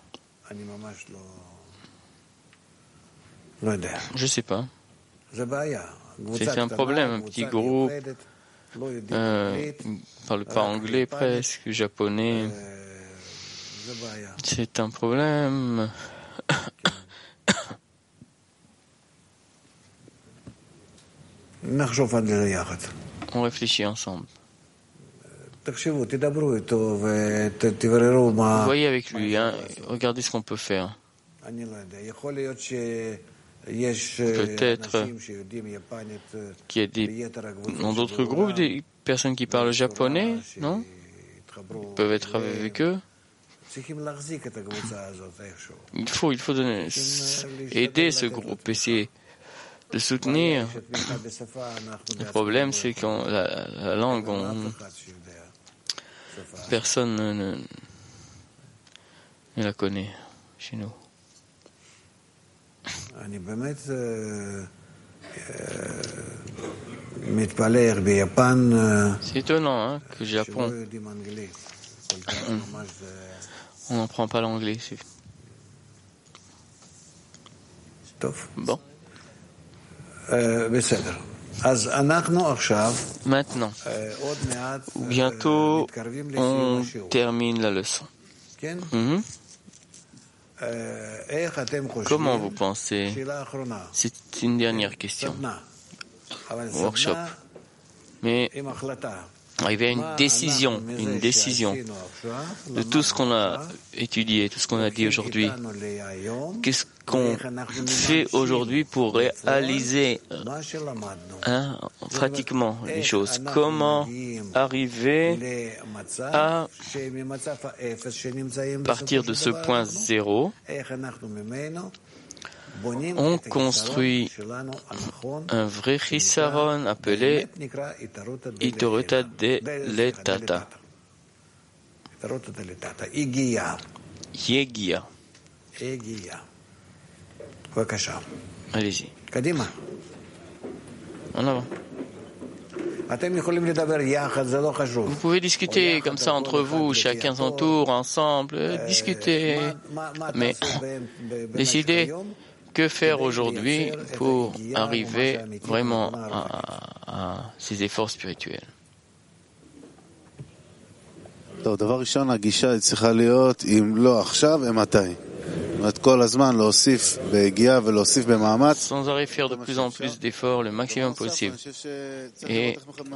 Je sais pas. C'est un problème, un petit groupe, euh, ne parle pas anglais presque, japonais. C'est un problème. On réfléchit ensemble. Voyez avec lui, hein, regardez ce qu'on peut faire. Peut-être qu'il y a des, dans d'autres groupes des personnes qui parlent japonais, non? Ils peuvent être avec eux. Il faut, il faut donner, aider ce groupe, essayer de soutenir. Le problème, c'est que la, la langue, on, personne ne, ne, ne la connaît chez nous. C'est étonnant hein, que le Japon, on n'en prend pas l'anglais. Bon. Maintenant, bientôt, on termine la leçon. Mm-hmm. Comment vous pensez? C'est une dernière question. Workshop. Mais arriver à une décision, une décision de tout ce qu'on a étudié, tout ce qu'on a dit aujourd'hui. Qu'est-ce qu'on fait aujourd'hui pour réaliser hein, pratiquement les choses? Comment arriver à partir de ce point zéro? On construit un vrai chisaron appelé Itaruta de l'Etata. Yegia. Allez-y. En avant. Vous pouvez discuter comme ça entre vous, chacun son tour, ensemble, discuter, mais décider que faire aujourd'hui pour arriver vraiment à, à ces efforts spirituels. Sans arrêt faire de plus en plus d'efforts, le maximum possible. Et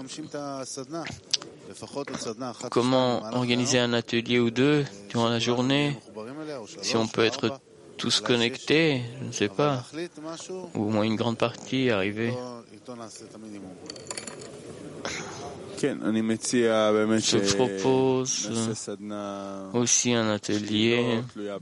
comment organiser un atelier ou deux durant la journée, si on peut être tous connectés, je ne sais pas, ou au moins une grande partie arrivée. Je propose aussi un atelier,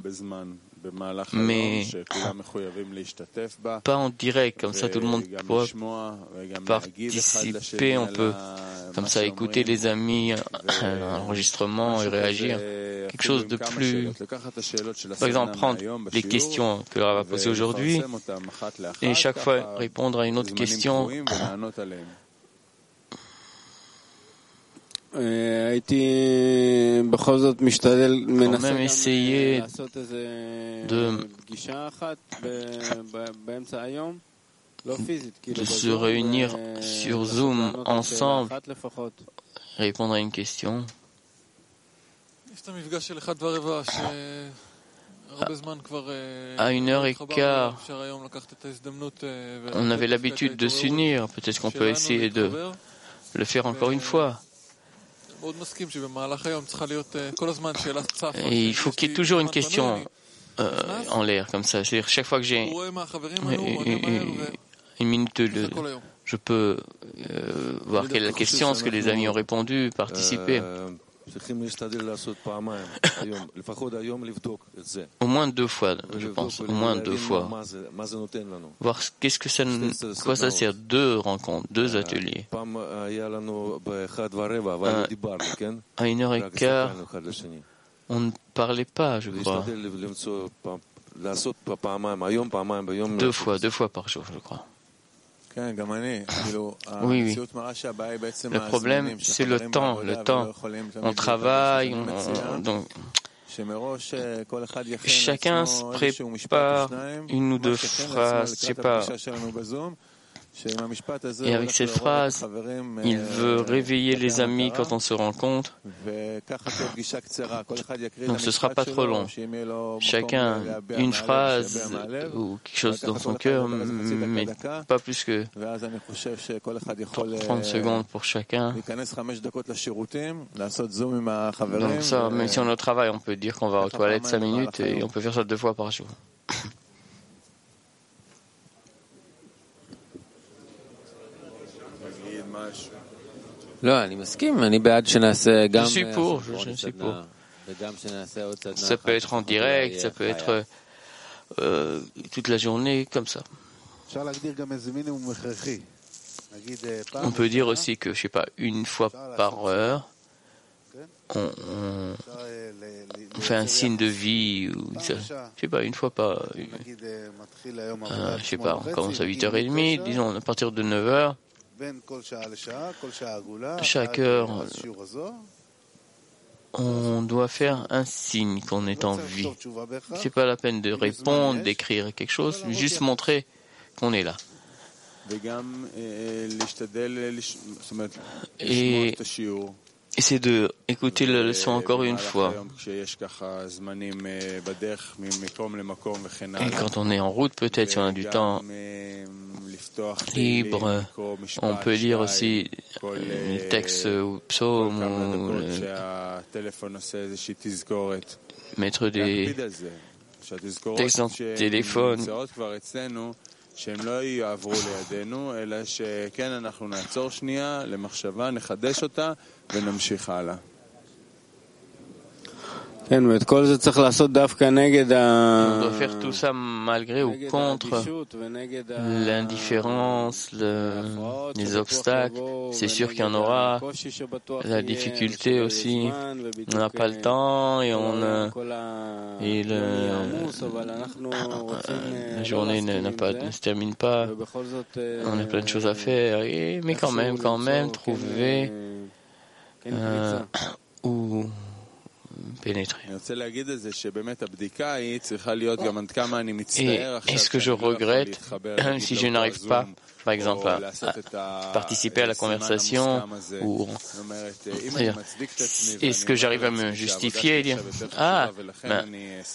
mais pas en direct, comme ça tout le monde pourra participer, on peut comme ça écouter les amis, un enregistrement et réagir. Quelque chose de plus, par exemple, prendre les questions que l'on va poser aujourd'hui et chaque fois répondre à une autre question. Quand même essayer de, de se réunir sur Zoom ensemble, répondre à une question. À une heure et quart, on avait l'habitude de s'unir. Peut-être qu'on peut essayer de le faire encore une fois. Et il faut qu'il y ait toujours une question euh, en l'air comme ça. C'est-à-dire chaque fois que j'ai une, une, une minute de, je peux euh, voir quelle est la question, ce que les amis ont répondu, participer. Au moins deux fois, je pense. Au moins deux fois. Voir qu'est-ce que ça, quoi ça sert. Deux rencontres, deux ateliers. Un, à une heure et quart, on ne parlait pas, je crois. Deux fois, deux fois par jour, je crois. Oui, oui. Le problème, c'est le temps. Le temps. On travaille, on, on, donc chacun se prépare une ou deux phrases, je sais pas. Et avec cette phrase, il veut réveiller les amis quand on se rencontre. Donc ce ne sera pas trop long. Chacun une phrase ou quelque chose dans son cœur, mais pas plus que trente secondes pour chacun. Donc ça, même si on est au travail, on peut dire qu'on va aux toilettes cinq minutes et on peut faire ça deux fois par jour. Je suis pour, je suis pour. Ça peut être en direct, ça peut être euh, toute la journée, comme ça. On peut dire aussi que, je sais pas, une fois par heure, on, on, on fait un signe de vie, ou ça, je sais pas, une fois par, euh, je sais pas, on commence à huit heures trente, disons à partir de neuf heures. Chaque heure, on doit faire un signe qu'on est en vie. C'est pas la peine de répondre, d'écrire quelque chose, juste montrer qu'on est là. Et essayer de écouter la leçon encore une fois. Et quand on est en route, peut-être si on a du temps libre, on peut lire aussi le texte ou psaume ou le... mettre des textes dans le téléphone. שהם לא יעברו לידינו, אלא שכן אנחנו נעצור שנייה למחשבה, נחדש אותה ונמשיך הלאה. כן, ואת כל זה צריך לעשות דווקא נגד ה... On doit faire tout ça malgré ou contre l'indifférence, le... les obstacles. C'est sûr qu'il y en aura. La difficulté aussi. On n'a pas le temps et on a... et le... la journée ne, n'a pas, ne se termine pas. On a plein de choses à faire. Et... mais quand même, quand même, trouver euh, où pénétrer. Et est-ce que je regrette si je n'arrive pas, par exemple, à, à participer à la conversation ou est-ce que j'arrive à me justifier et dire ah, ben,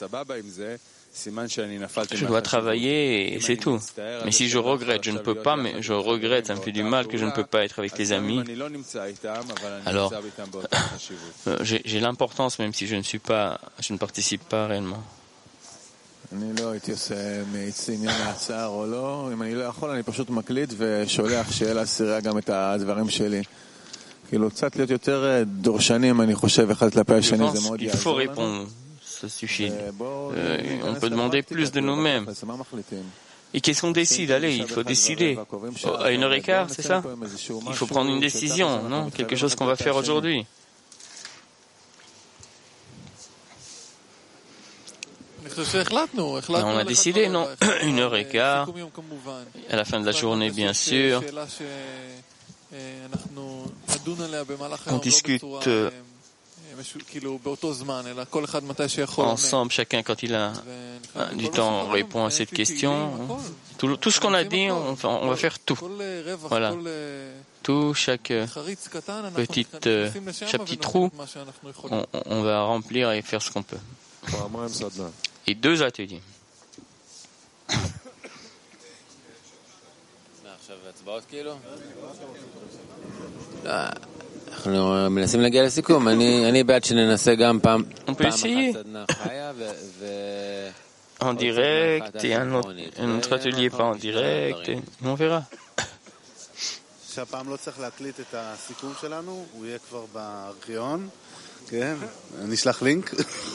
je dois travailler et c'est tout. Mais si je regrette, je ne peux pas, mais je regrette, ça me fait du mal que je ne peux pas être avec les amis. Alors, euh, j'ai, j'ai l'importance même si je ne suis pas, je ne participe pas réellement. אני לא הייתי עושה מאיץ עניין מהצער או לא, אם אני לא יכול אני פשוט מקליט ושולח שיהיה להסירה גם את הדברים שלי. כאילו קצת להיות יותר דורשנים אני חושב אחד כלפי השני זה מאוד יעזור לנו. Ça suffit. Euh, on peut demander plus de nous-mêmes. Et qu'est-ce qu'on décide? Allez, il faut décider. Oh, à une heure et quart, c'est ça? Il faut prendre une décision, non? Quelque chose qu'on va faire aujourd'hui. On a décidé, non? Une heure et quart. À la fin de la journée, bien sûr. On discute euh, ensemble, chacun quand il a du temps on répond à cette question. Tout, tout ce qu'on a dit, on, on va faire tout. Voilà. Tout, chaque petite, euh, chaque petit trou, on, on va remplir et faire ce qu'on peut. Et deux ateliers. אנחנו מנסים להגיע לסיכום. אני, אני בעד שננסה גם פעם, On peut essayer. en direct et un autre, un autre atelier pas en direct. Et on verra. שהפעם לא צריך להקליט את הסיכום שלנו, הוא יהיה כבר בארכיון, כן, נשלח לינק.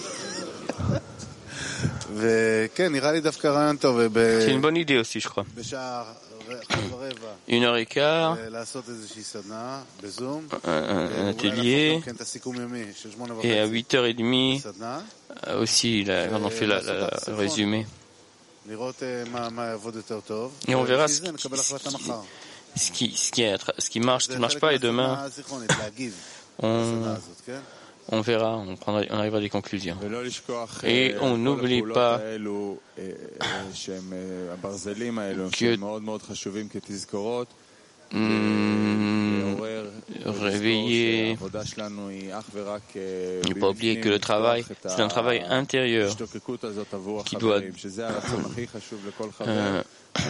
וכן, נראה לי דווקא רעיון טוב. C'est une bonne idée aussi, je crois. בשעה ורבע, Une heure et quart, לעשות איזושהי סדנה בזום, un atelier, כן, את הסיכום יומי של שמונה et à וחצי. huit heures trente aussi, là, quand on fait la, la, le résumé. לראות מה, מה יעבוד יותר טוב. Et on verra ce נקבל החלטה מחר. Ce qui, ce, qui est, ce qui marche, ce qui ne marche pas, et demain, on, on verra, on, prendra, on arrivera à des conclusions. Et on n'oublie pas que Mmh, réveiller, ne pas oublier que le travail, c'est un travail intérieur qui doit... Euh,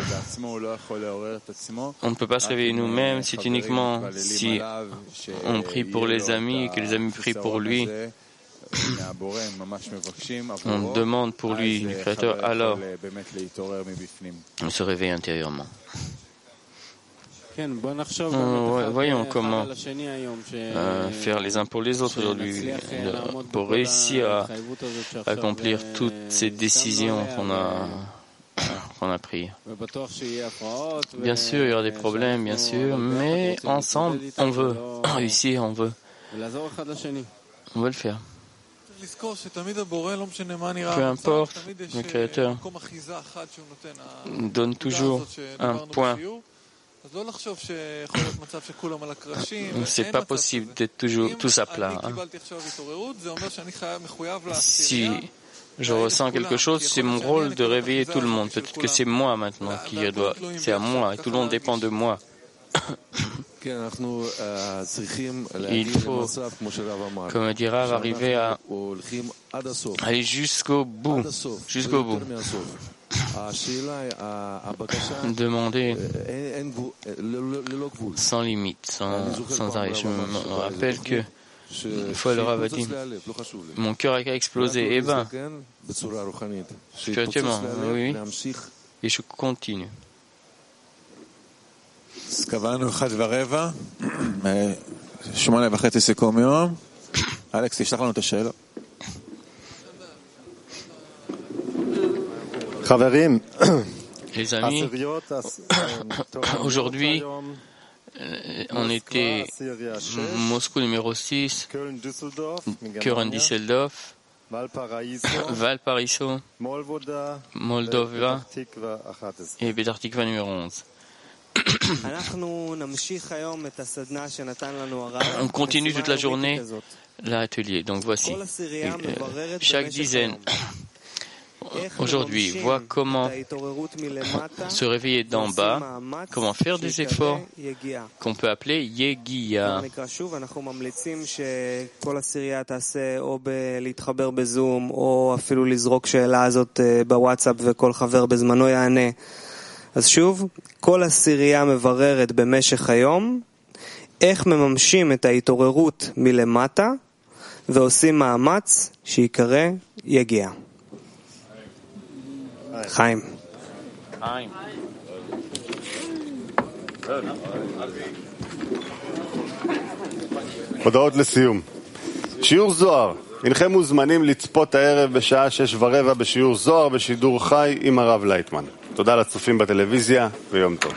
on ne peut pas se réveiller nous-mêmes, c'est uniquement si on prie pour les amis et que les amis prient pour lui. On demande pour lui, le Créateur, alors on se réveille intérieurement. Euh, voyons comment euh, faire les uns pour les autres aujourd'hui, pour réussir à accomplir toutes ces décisions qu'on a, qu'on a prises. Bien sûr, il y aura des problèmes, bien sûr, mais ensemble, on veut réussir, on veut. On veut le faire. Peu importe, le Créateur donne toujours un point. C'est pas possible d'être toujours tous à plat. Hein. Si je ressens quelque chose, c'est mon rôle de réveiller tout le monde. Peut-être que c'est moi maintenant qui dois. C'est à moi et tout le monde dépend de moi. Il faut, comme dit Rav, arriver à aller jusqu'au bout, jusqu'au bout. Demander sans limite, sans, sans arrêt. Je me rappelle que une fois le Rav a dit, mon cœur a explosé. Eh ben, spirituellement, oui, oui, et je continue. קבענו אחד ורבע, שמונה וחצי סיכום יום. אלכס, תשלח לנו את השאלות. חברים, les amis, aujourd'hui, on était Moscou numéro six, Köln-Düsseldorf, Valparaiso, Moldova et Bedar Tikva numéro onze. On continue toute la journée l'atelier. Donc voici, euh, chaque dizaine aujourd'hui voit comment se réveiller d'en bas, comment faire des efforts qu'on peut appeler Yegia. אז שוב, כל עשירייה מבררת במשך היום איך מממשים את ההתעוררות מלמטה ועושים מאמץ שיקרא יגיע. חיים. חיים. הודעות לסיום. שיעור זוהר. הנכם מוזמנים לצפות הערב בשעה שש ורבע בשיעור זוהר בשידור חי עם הרב לייטמן. תודה לצופים בטלוויזיה ויום טוב.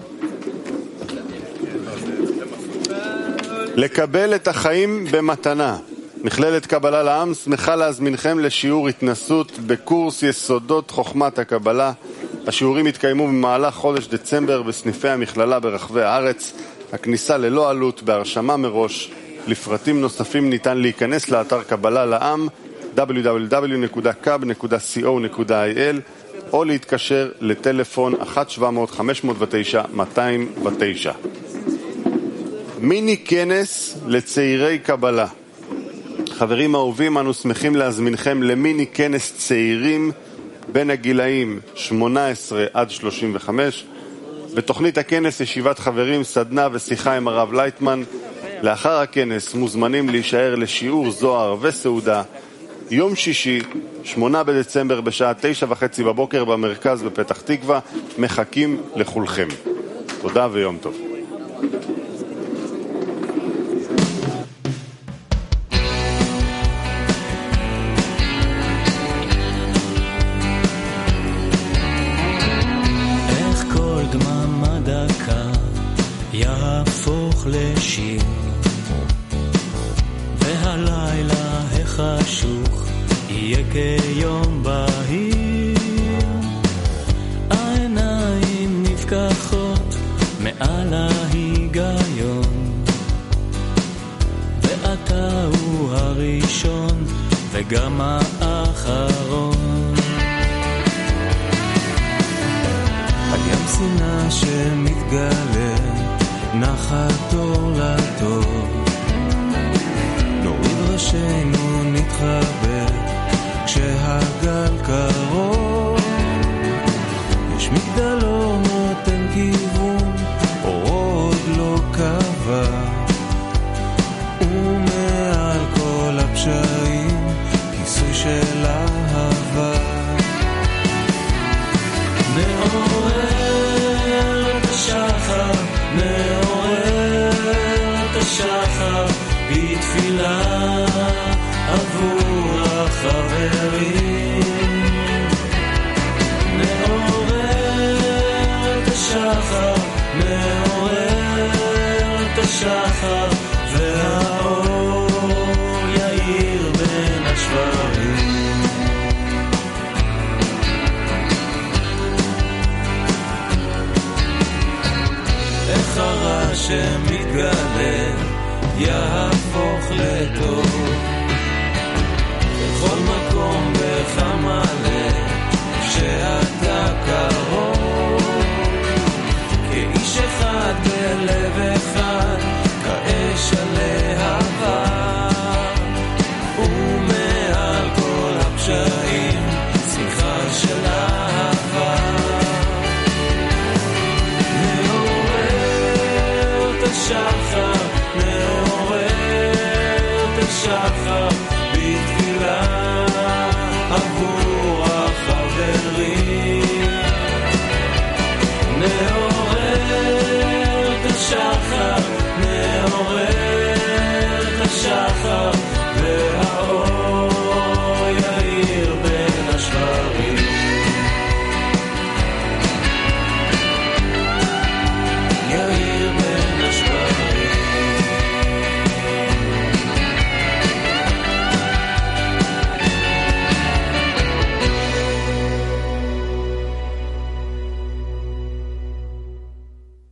לקבל את החיים במתנה. מכללת קבלה לעם שמחה להזמינכם לשיעור התנסות בקורס יסודות חוכמת הקבלה. השיעורים יתקיימו במהלך חודש דצמבר בסניפי המכללה ברחבי הארץ. הכניסה ללא עלות בהרשמה מראש. לפרטים נוספים ניתן להיכנס לאתר קבלה לעם דאבליו דאבליו דאבליו נקודה קאב נקודה סי או נקודה איי אל או להתקשר לטלפון אחת שבע מאות חמש מאות ותשע מאתיים ותשע. מיני כנס לצעירי קבלה. חברים אהובים, אנו שמחים להזמינכם למיני כנס צעירים בין הגילאים שמונה עשרה עד שלושים וחמש. בתוכנית הכנס ישיבת חברים, סדנה ושיחה עם הרב לייטמן. לאחר הכנס מוזמנים להישאר לשיעור זוהר וסעודה יום שישי, שמונה בדצמבר בשעה תשע וחצי בבוקר במרכז בפתח תקווה. מחכים לכולכם. תודה ויום טוב. איך כל דממה דקה יהפוך לשיר, והלילה החשוך יהיה כיום בהיר, העיניים נפקחות מעל ההיגיון, ואתה הוא הראשון וגם האחרון. על ים סיני שמתגלה נחת אור לטוב, נוריד ראשינו נתחבא כשהגל קרוב, יש מגדל אור נותן כיוון, אור עוד לא קבע, ומעל כל הפשעים כיסוי של אהבה. מעורר את השחר, מעורר את השחר בתפילה עבור החברים, מעורר את השחר, מעורר את השחר, והאור יאיר בין השברים. איך הרע שמתגלה יהפוך לטוב, בכל מקום בחמלה